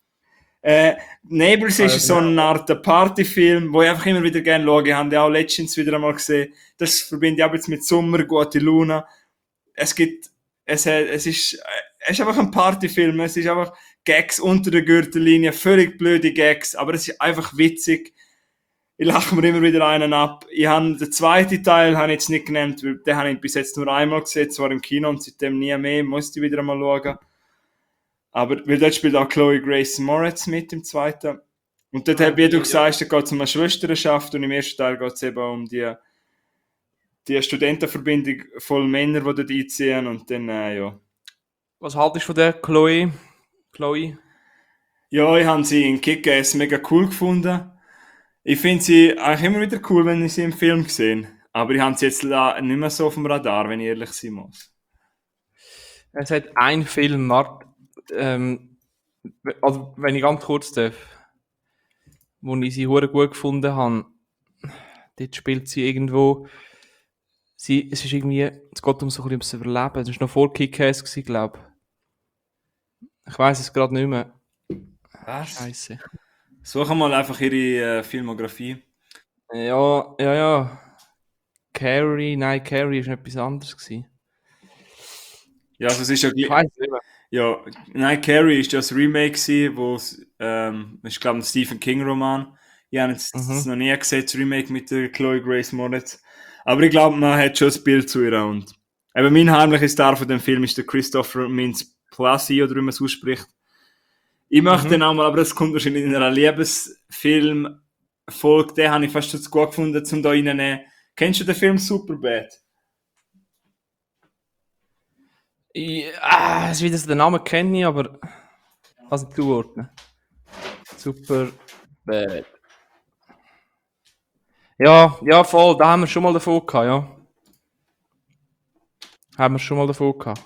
Äh, Neighbours Ah, ist ja, so eine Art Partyfilm, wo ich einfach immer wieder gerne schaue. Ich habe den auch letztens wieder einmal gesehen. Das verbinde ich auch jetzt mit Sommer, gute Laune. Es gibt, es, hat- es ist, es ist einfach ein Partyfilm. Es ist einfach Gags unter der Gürtellinie, völlig blöde Gags, aber es ist einfach witzig. Ich lache mir immer wieder einen ab. Ich habe den zweiten Teil habe ich jetzt nicht genannt, weil den habe ich bis jetzt nur einmal gesehen, zwar im Kino und seitdem nie mehr, musste ich wieder einmal schauen. Aber, weil dort spielt auch Chloe Grace Moretz mit im zweiten. Und dort, Ah, wie du ja. gesagt hast, da geht es um eine Schwesternschaft und im ersten Teil geht es eben um die, die Studentenverbindung voll Männer, die dort einziehen und dann, äh, ja. Was haltest du von der Chloe? Chloe? Ja, ich habe sie in Kick-Ass mega cool gefunden. Ich finde sie eigentlich immer wieder cool, wenn ich sie im Film sehe. Aber ich habe sie jetzt la- nicht mehr so auf dem Radar, wenn ich ehrlich sein muss. Es hat einen Film, Mart, ähm, Also, wenn ich ganz kurz darf, wo ich sie hure gut gefunden habe, dort spielt sie irgendwo, sie, es ist irgendwie, es geht um so ein bisschen ums Überleben, es war noch vor Kick-Ass, glaube ich. Ich weiss es gerade nicht mehr. Was? Scheiße. Suche mal einfach ihre äh, Filmografie. Ja, ja, ja. Carrie, nein, Carrie war etwas anderes gewesen. Ja, also es ist ja Ich weiss es nicht mehr. ja, nein, Carrie ist ja das Remake gewesen, wo es, ähm, ich glaube, ein Stephen King-Roman. Ich habe jetzt das Mhm. noch nie gesehen, das Remake mit der Chloe Grace Moretz. Aber ich glaube, man hat schon ein Bild zu ihr. Und eben mein heimlicher Star von dem Film ist der Christopher Mintz-Plasse, oder wie man es ausspricht. Ich möchte den Mhm. auch mal, aber das kommt wahrscheinlich in einer Liebesfilm-Folge. Den habe ich fast schon zu gut gefunden, um da reinzunehmen. Kennst du den Film Superbad? Ich, ah, es ist wieder so, den Namen kenne ich, aber ich kann es nicht zuordnen. Super bad. Ja, ja, voll, da haben wir schon mal davon gehabt, ja. Haben wir schon mal davon gehabt.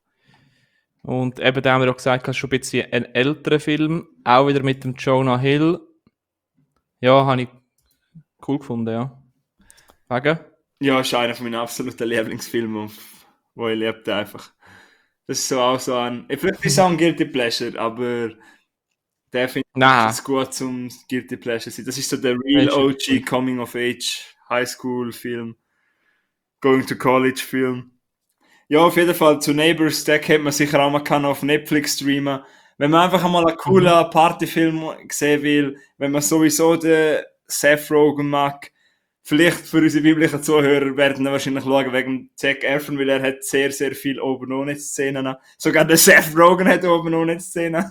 Und eben, da haben wir auch gesagt, das ist schon ein bisschen ein älterer Film, auch wieder mit dem Jonah Hill. Ja, habe ich cool gefunden, ja. Wegen? Ja, ist einer von meinen absoluten Lieblingsfilmen, wo ich lebte einfach. Das ist so auch so ein, vielleicht ist es auch ein Guilty Pleasure, aber der finde ich Nein. zu gut zum Guilty Pleasure sein. Das ist so der Real Welcher? O G Coming of Age High School Film, Going to College Film. Ja, auf jeden Fall zu Neighbours, den kennt man sicher auch, man kann auf Netflix streamen. Wenn man einfach einmal einen Mhm. coolen Partyfilm sehen will, wenn man sowieso den Seth Rogen mag, vielleicht für unsere biblischen Zuhörer werden wir wahrscheinlich schauen wegen Zac Efron, weil er hat sehr, sehr viel oben ohne Szenen. Sogar der Seth Rogen hat oben ohne Szenen.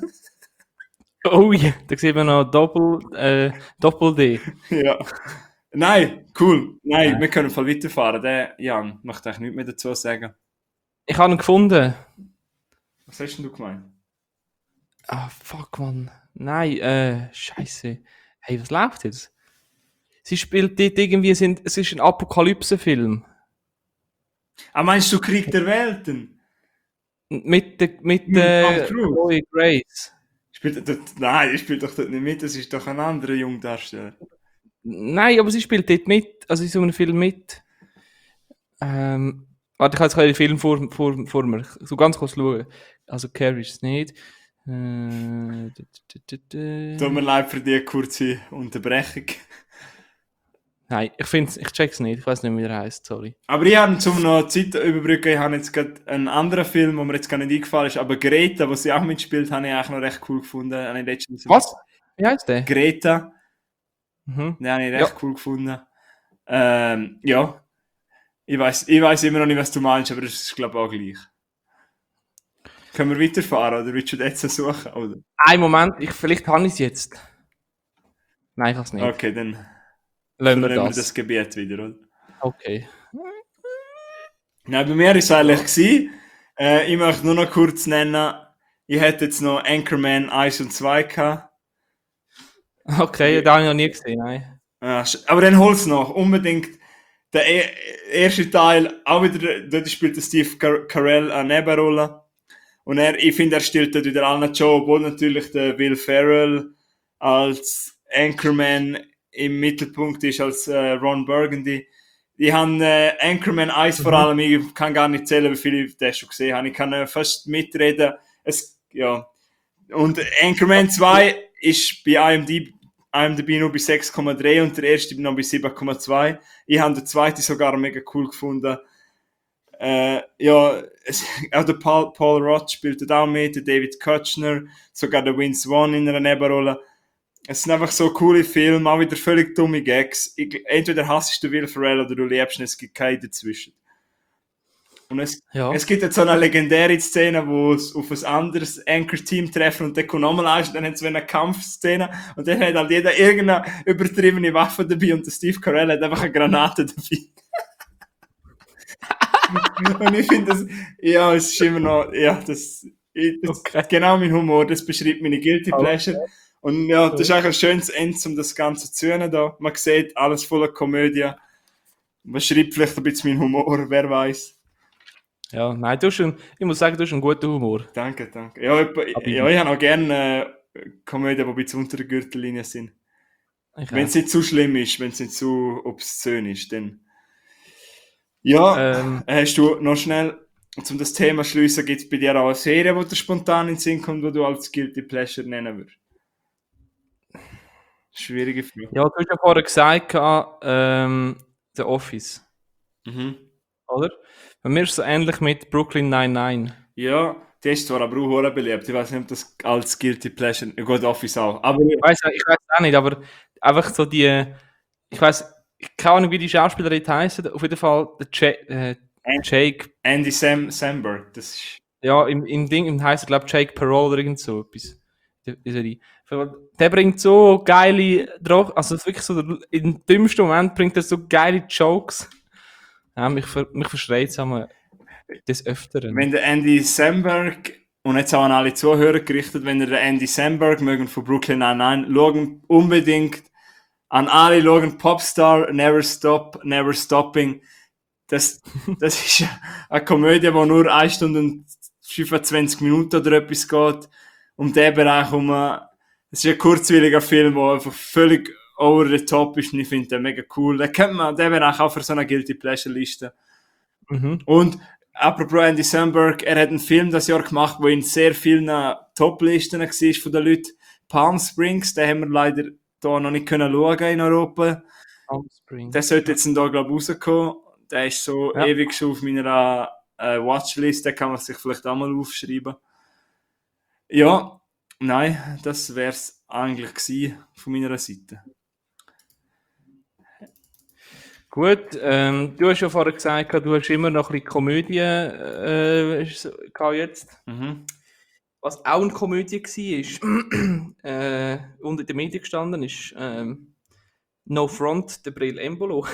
Oh ja, da sieht man noch Doppel, äh, Doppel-D. Ja. Nein, cool. Nein, Nein. wir können voll weiterfahren. Der Jan möchte eigentlich nichts mehr dazu sagen. Ich habe ihn gefunden. Was hast denn du gemeint? Ah, fuck, man. Nein, äh, scheiße. Hey, was läuft jetzt? Sie spielt dort irgendwie, sind, es ist ein Apokalypse-Film. Ah, meinst du Krieg der Welten? Mit der, mit Mit Tom der Cruise? Chloe Grace. Spielt er dort, nein, er spielt doch dort nicht mit, das ist doch ein anderer Jungdarsteller. Nein, aber sie spielt dort mit, also in so einem Film mit. Ähm, warte, ich habe jetzt den Film vor, vor, vor mir. So ganz kurz schauen. Also Carrie ist es nicht. Äh, d- d- d- d- Tut mir leid für die kurze Unterbrechung. Nein, ich finde ich check's nicht. Ich weiß nicht, wie der heißt, sorry. Aber ich habe zum noch Zeit überbrücken, ich habe jetzt gerade einen anderen Film, der mir jetzt gar nicht eingefallen ist, aber Greta, wo sie auch mitspielt, habe ich eigentlich noch recht cool gefunden. Habe ich letztens Was? Wie heißt der? Greta, Mhm. den habe ich Ja. recht cool gefunden. Ähm, ja. Ich weiß ich weiss immer noch nicht, was du meinst, aber das ist, glaube ich, auch gleich. Können wir weiterfahren oder willst du das jetzt suchen? Oder? Ein Moment, ich, vielleicht habe ich es jetzt. Nein, ich habe es nicht. Okay, dann Lassen wir verlassen wir das. das Gebiet wieder, oder? Okay. Nein, bei mir war es eigentlich, gewesen, äh, ich möchte nur noch kurz nennen, ich hätte jetzt noch Anchorman eins und zwei gehabt. Okay, den habe ich noch nie gesehen, nein. Ja, sch- aber dann hol's noch, unbedingt. Der e erste Teil, auch wieder, dort spielt der Steve Car Carell eine Nebenrolle. Und er, ich finde, er stellt dort wieder an Joe, obwohl natürlich der Will Ferrell als Anchorman im Mittelpunkt ist, als äh, Ron Burgundy. Ich habe äh, Anchorman eins vor Mhm. allem, ich kann gar nicht zählen, wie viele ich das schon gesehen habe. Ich kann äh, fast mitreden. Es, ja. Und Anchorman zwei ist bei IMDb, IMDb nur bei sechs Komma drei und der erste noch bei sieben Komma zwei. Ich habe den zweiten sogar mega cool gefunden. Äh, ja, es, auch der Paul, Paul Rudd spielt dort auch mit, der David Kutchner, sogar der Vince Vaughn in einer Nebenrolle. Es sind einfach so coole Filme, auch wieder völlig dumme Gags. Ich, entweder hasst du Will Ferrell oder du liebst ihn, es gibt keinen dazwischen. Und es, Ja. es gibt jetzt so eine legendäre Szene, wo es auf ein anderes Anchor-Team treffen und dann kommt nochmal eins und dann hat es so eine Kampfszene und dann hat halt jeder irgendeine übertriebene Waffe dabei und der Steve Carell hat einfach eine Granate dabei. Und ich finde das, ja, es ist immer noch, ja, das, ich, das Okay. genau mein Humor, das beschreibt meine Guilty Okay. Pleasure. Und ja, das ist eigentlich ein schönes Ende, um das Ganze zu hören da. Man sieht, alles voller Komödie. Man schreibt vielleicht ein bisschen mein Humor, wer weiß. Ja, nein, du hast einen, ich muss sagen, du hast einen guten Humor. Danke, danke. Ja, etwa- Aber ja ich habe auch gerne äh, Komödien, die ein bisschen unter der Gürtellinie sind. ich Wenn auch. es nicht zu schlimm ist, wenn es nicht zu obszön ist, dann. Ja, Ähm, äh, hast du noch schnell, um das Thema zu schliessen, gibt es bei dir auch eine Serie, die dir spontan in den Sinn kommt, die du als Guilty Pleasure nennen würdest? Schwierige Frage. ja, du hast ja vorher gesagt, gehabt, ähm, The Office, Mhm. oder? Bei mir ist es so ähnlich mit Brooklyn Nine-Nine. Ja, die ist zwar aber auch verdammt beliebt. Ich weiß nicht, ob das als Guilty Pleasure. Ja, gut, Office auch. Aber Ich weiß ich weiß auch nicht, aber einfach so die, ich weiß, keine Ahnung, wie die Schauspielerin heißt. Auf jeden Fall der Ja- äh, Jake, Andy Sam Samberg, das ist. ja, im, im Ding im heißt er, glaube ich, Jake Parole oder irgend so etwas. Die- die Serie. Der bringt so geile, Dro- also es ist wirklich so, der- im dümmsten Moment bringt er so geile Jokes. Ja, mich, ver, mich verschreit es einmal des Öfteren. Wenn der Andy Samberg, und jetzt auch an alle Zuhörer gerichtet, wenn ihr den Andy Samberg mögen von Brooklyn Nine-Nine, schauen unbedingt an alle schauen Popstar, Never Stop, Never Stopping. Das, das ist eine Komödie, die nur eine Stunde und fünfundzwanzig Minuten oder etwas geht. Um den Bereich herum. Es ist ein kurzweiliger Film, der einfach völlig over the top ist und ich finde den mega cool. Den kennt man, den Bereich auch für so eine Guilty Pleasure Liste. Mhm. Und apropos Andy Samberg, er hat einen Film das Jahr gemacht, wo in sehr vielen Top-Listen war von den Leuten. Palm Springs, den haben wir leider hier noch nicht können schauen in Europa. Palm Springs. Der sollte jetzt da, glaube ich, rauskommen. Der ist so Ja. ewig schon auf meiner äh, Watchlist, den kann man sich vielleicht auch mal aufschreiben. Ja, nein, das wäre es eigentlich gewesen von meiner Seite. Gut, ähm, du hast ja vorher gesagt, du hast immer noch ein bisschen Komödie äh, ist so- gehabt jetzt. Mhm. Was auch eine Komödie war, äh, unter den Medien gestanden, ist ähm, No Front, der Brill Embolo.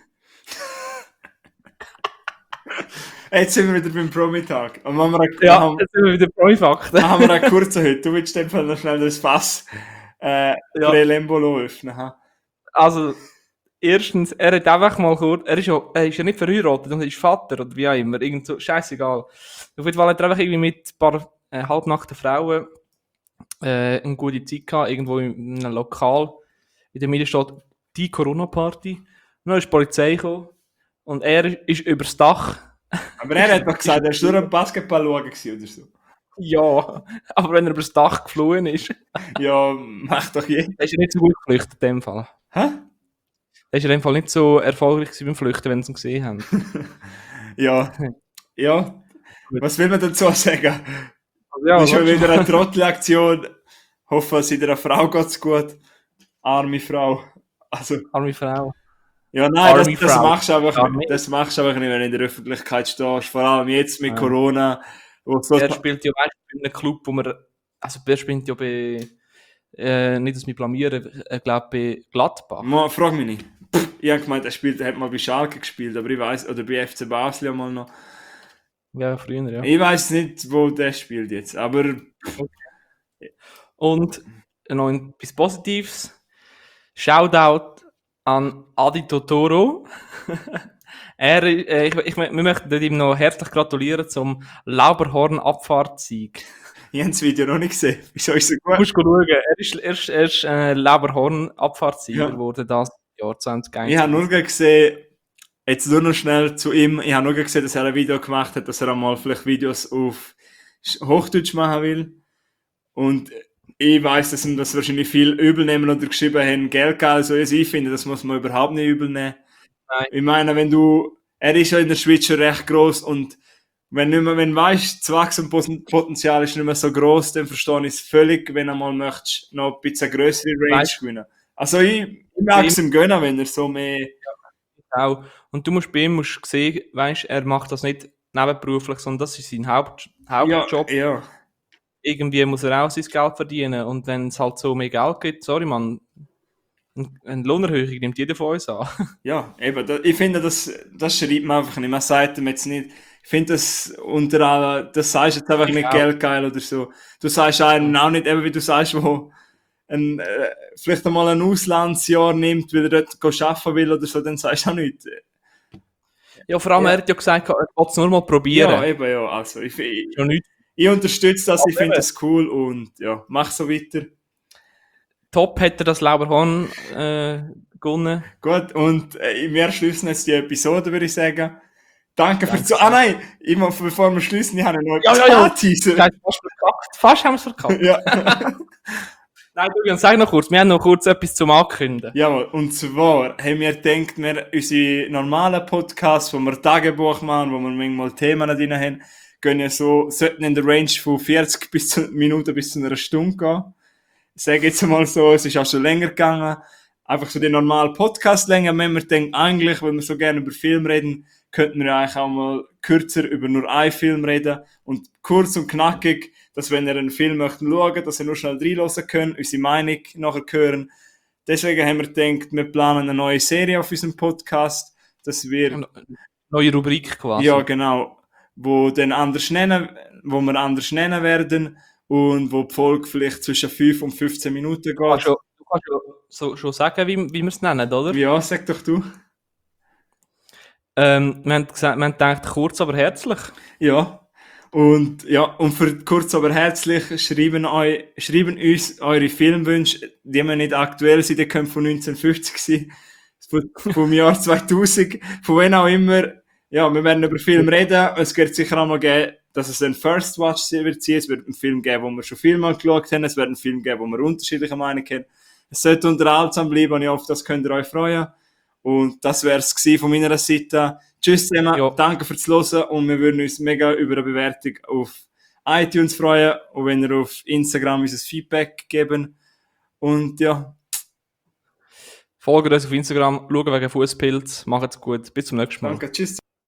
Jetzt sind wir wieder beim Promi-Tag. Und machen wir einen, Ja, machen, jetzt sind wir wieder bei Fakten. machen wir einen kurzen heute. Du willst einfach noch schnell das Fass äh, Ja. Prelembolo öffnen. Ha? Also, erstens, er hat einfach mal kurz, er ist ja, er ist ja nicht verheiratet und ist Vater oder wie auch immer, irgend so, scheißegal. Auf jeden Fall hat er einfach irgendwie mit ein paar äh, halbnackten Frauen äh, eine gute Zeit gehabt, irgendwo in einem Lokal. In der Mitte steht die Corona-Party. Und dann ist die Polizei gekommen und er ist übers Dach. Aber er hat doch gesagt, er war nur am Basketball schauen gewesen oder so. Ja, aber wenn er übers Dach geflohen ist, Ja, macht doch jeder. dann ist er nicht so gut geflüchtet in dem Fall. Hä? Dann ist er in dem Fall nicht so erfolgreich gewesen beim Flüchten, wenn sie ihn gesehen haben. Ja. Ja. Gut. Was will man dazu sagen? Also, ja, Das ist schon warte wieder mal. eine Trottelaktion. Hoffe, es der Frau geht's gut. Arme Frau. Also, Arme Frau. ja, nein, das, Arme das Frau. machst du einfach Arme. nicht. Das machst du einfach nicht, wenn du in der Öffentlichkeit stehst. Vor allem jetzt mit Nein. Corona. Wo so Er spielt ja weißt, bei einem Club, wo man, also er spielt ja bei, äh, nicht, dass wir blamieren, ich glaube bei Gladbach. Ma, frag mich nicht. Pff, ich habe gemeint, er, spielt, er hat mal bei Schalke gespielt, aber ich weiß, oder bei F C Basel mal noch. Ja, früher, ja. Ich weiß nicht, wo der spielt jetzt, aber Und noch etwas Positives. Shoutout an Adi Totoro. er, äh, ich, ich, wir möchten ihm noch herzlich gratulieren zum Lauberhorn-Abfahrtssieg. ich habe das Video noch nicht gesehen. Wieso ist es so Du gut? musst schauen. Er ist, er ist, er ist äh, Lauberhorn-Abfahrtssieger Ja. geworden, das Jahr zwanzig einundzwanzig. Ich habe nur gesehen, jetzt nur noch schnell zu ihm, ich habe nur gesehen, dass er ein Video gemacht hat, dass er einmal vielleicht Videos auf Hochdeutsch machen will. Und ich weiß, dass ihm das wahrscheinlich viel übel nehmen oder geschrieben haben, Geld geil, so also ich finde, das muss man überhaupt nicht übel nehmen. Nein. Ich meine, wenn du, er ist ja in der Schweiz schon recht gross und wenn nicht mehr, wenn du weißt, das Wachstumspotenzial ist nicht mehr so gross, dann verstehe ich es völlig, wenn du mal möchtest, noch ein bisschen grössere Range Weißt- gewinnen. Also ich, ich mag es ihm gönnen, wenn er so mehr, Auch. Und du musst bei ihm musst sehen, weißt, er macht das nicht nebenberuflich, sondern das ist sein Haupt, Hauptjob. ja, ja. Irgendwie muss er auch sein Geld verdienen. Und wenn es halt so mehr Geld gibt, sorry Mann, ein- eine Lohnerhöhung nimmt jeder von uns an. Ja, eben, da, ich finde, das, das schreibt man einfach nicht. Man sagt ihm jetzt nicht, ich finde das unter aller, das sagst jetzt einfach Ich nicht auch. geldgeil oder so. Du sagst einen auch nicht, eben wie du sagst, wo ein, äh, vielleicht einmal ein Auslandsjahr nimmt, weil er dort go arbeiten will oder so, dann sagst du auch nicht. Ja, vor allem, Ja. er hat ja gesagt, er wollte es nur mal probieren. Ja, eben, ja. Also, ich, ich, Schon nicht. ich unterstütze das, ich Aber finde eben. das cool und ja, mach so weiter. Top hätte er das Lauberhorn äh, gewonnen. Gut, und äh, wir schließen jetzt die Episode, würde ich sagen. Danke Danke für zu. Ah nein, immer bevor wir schließen, ich habe noch Ja, etwas ja, ja. Teaser. Scheiße, fast verkackt. Fast haben wir es verkackt. Ja. Nein, du, sag noch kurz. Wir haben noch kurz etwas zum Ankünden. Jawohl, und zwar haben wir gedacht, wir unsere normalen Podcasts, wo wir Tagebuch machen, wo wir manchmal Themen drin haben, gehen ja so, sollten in der Range von vierzig bis zu, Minuten bis zu einer Stunde gehen. Ich sage jetzt mal so, es ist auch schon länger gegangen. Einfach so die normale Podcast-Länge, wenn wir denken, eigentlich, wenn wir so gerne über Film reden, könnten wir eigentlich auch mal kürzer über nur einen Film reden und kurz und knackig, dass wenn ihr einen Film möchten schauen, dass ihr nur schnell reinhören könnt, unsere Meinung nachher hören. Deswegen haben wir gedacht, wir planen eine neue Serie auf unserem Podcast, dass wir, Neue Rubrik quasi. ja genau, wo dann anders nennen, wo wir anders nennen werden und wo die Folge vielleicht zwischen fünf und fünfzehn Minuten geht. Du kannst schon, du kannst schon, so, schon sagen, wie, wie wir es nennen, oder? Ja, sag doch du. Ähm, wir haben gesagt, wir haben gedacht, kurz, aber herzlich. Ja. Und ja, und für kurz aber herzlich schreiben, eu, schreiben uns eure Filmwünsche, die wir nicht aktuell sind, die können von neunzehnhundertfünfzig sein, von, vom Jahr zweitausend, von wann auch immer. Ja, wir werden über Film reden. Es wird sicher auch mal geben, dass es ein First Watch wird sein. Es wird einen Film geben, wo wir schon viel mal geschaut haben. Es wird einen Film geben, wo wir unterschiedliche Meinungen haben. Es sollte unterhaltsam bleiben und ich hoffe, das könnt ihr euch freuen. Und das wäre es von meiner Seite. Tschüss zusammen, Ja. danke fürs Hören und wir würden uns mega über eine Bewertung auf iTunes freuen und wenn ihr auf Instagram unser Feedback geben. Und ja. Folgt uns auf Instagram, schaut wegen Fußpilz, macht's gut, bis zum nächsten Mal. Danke, tschüss.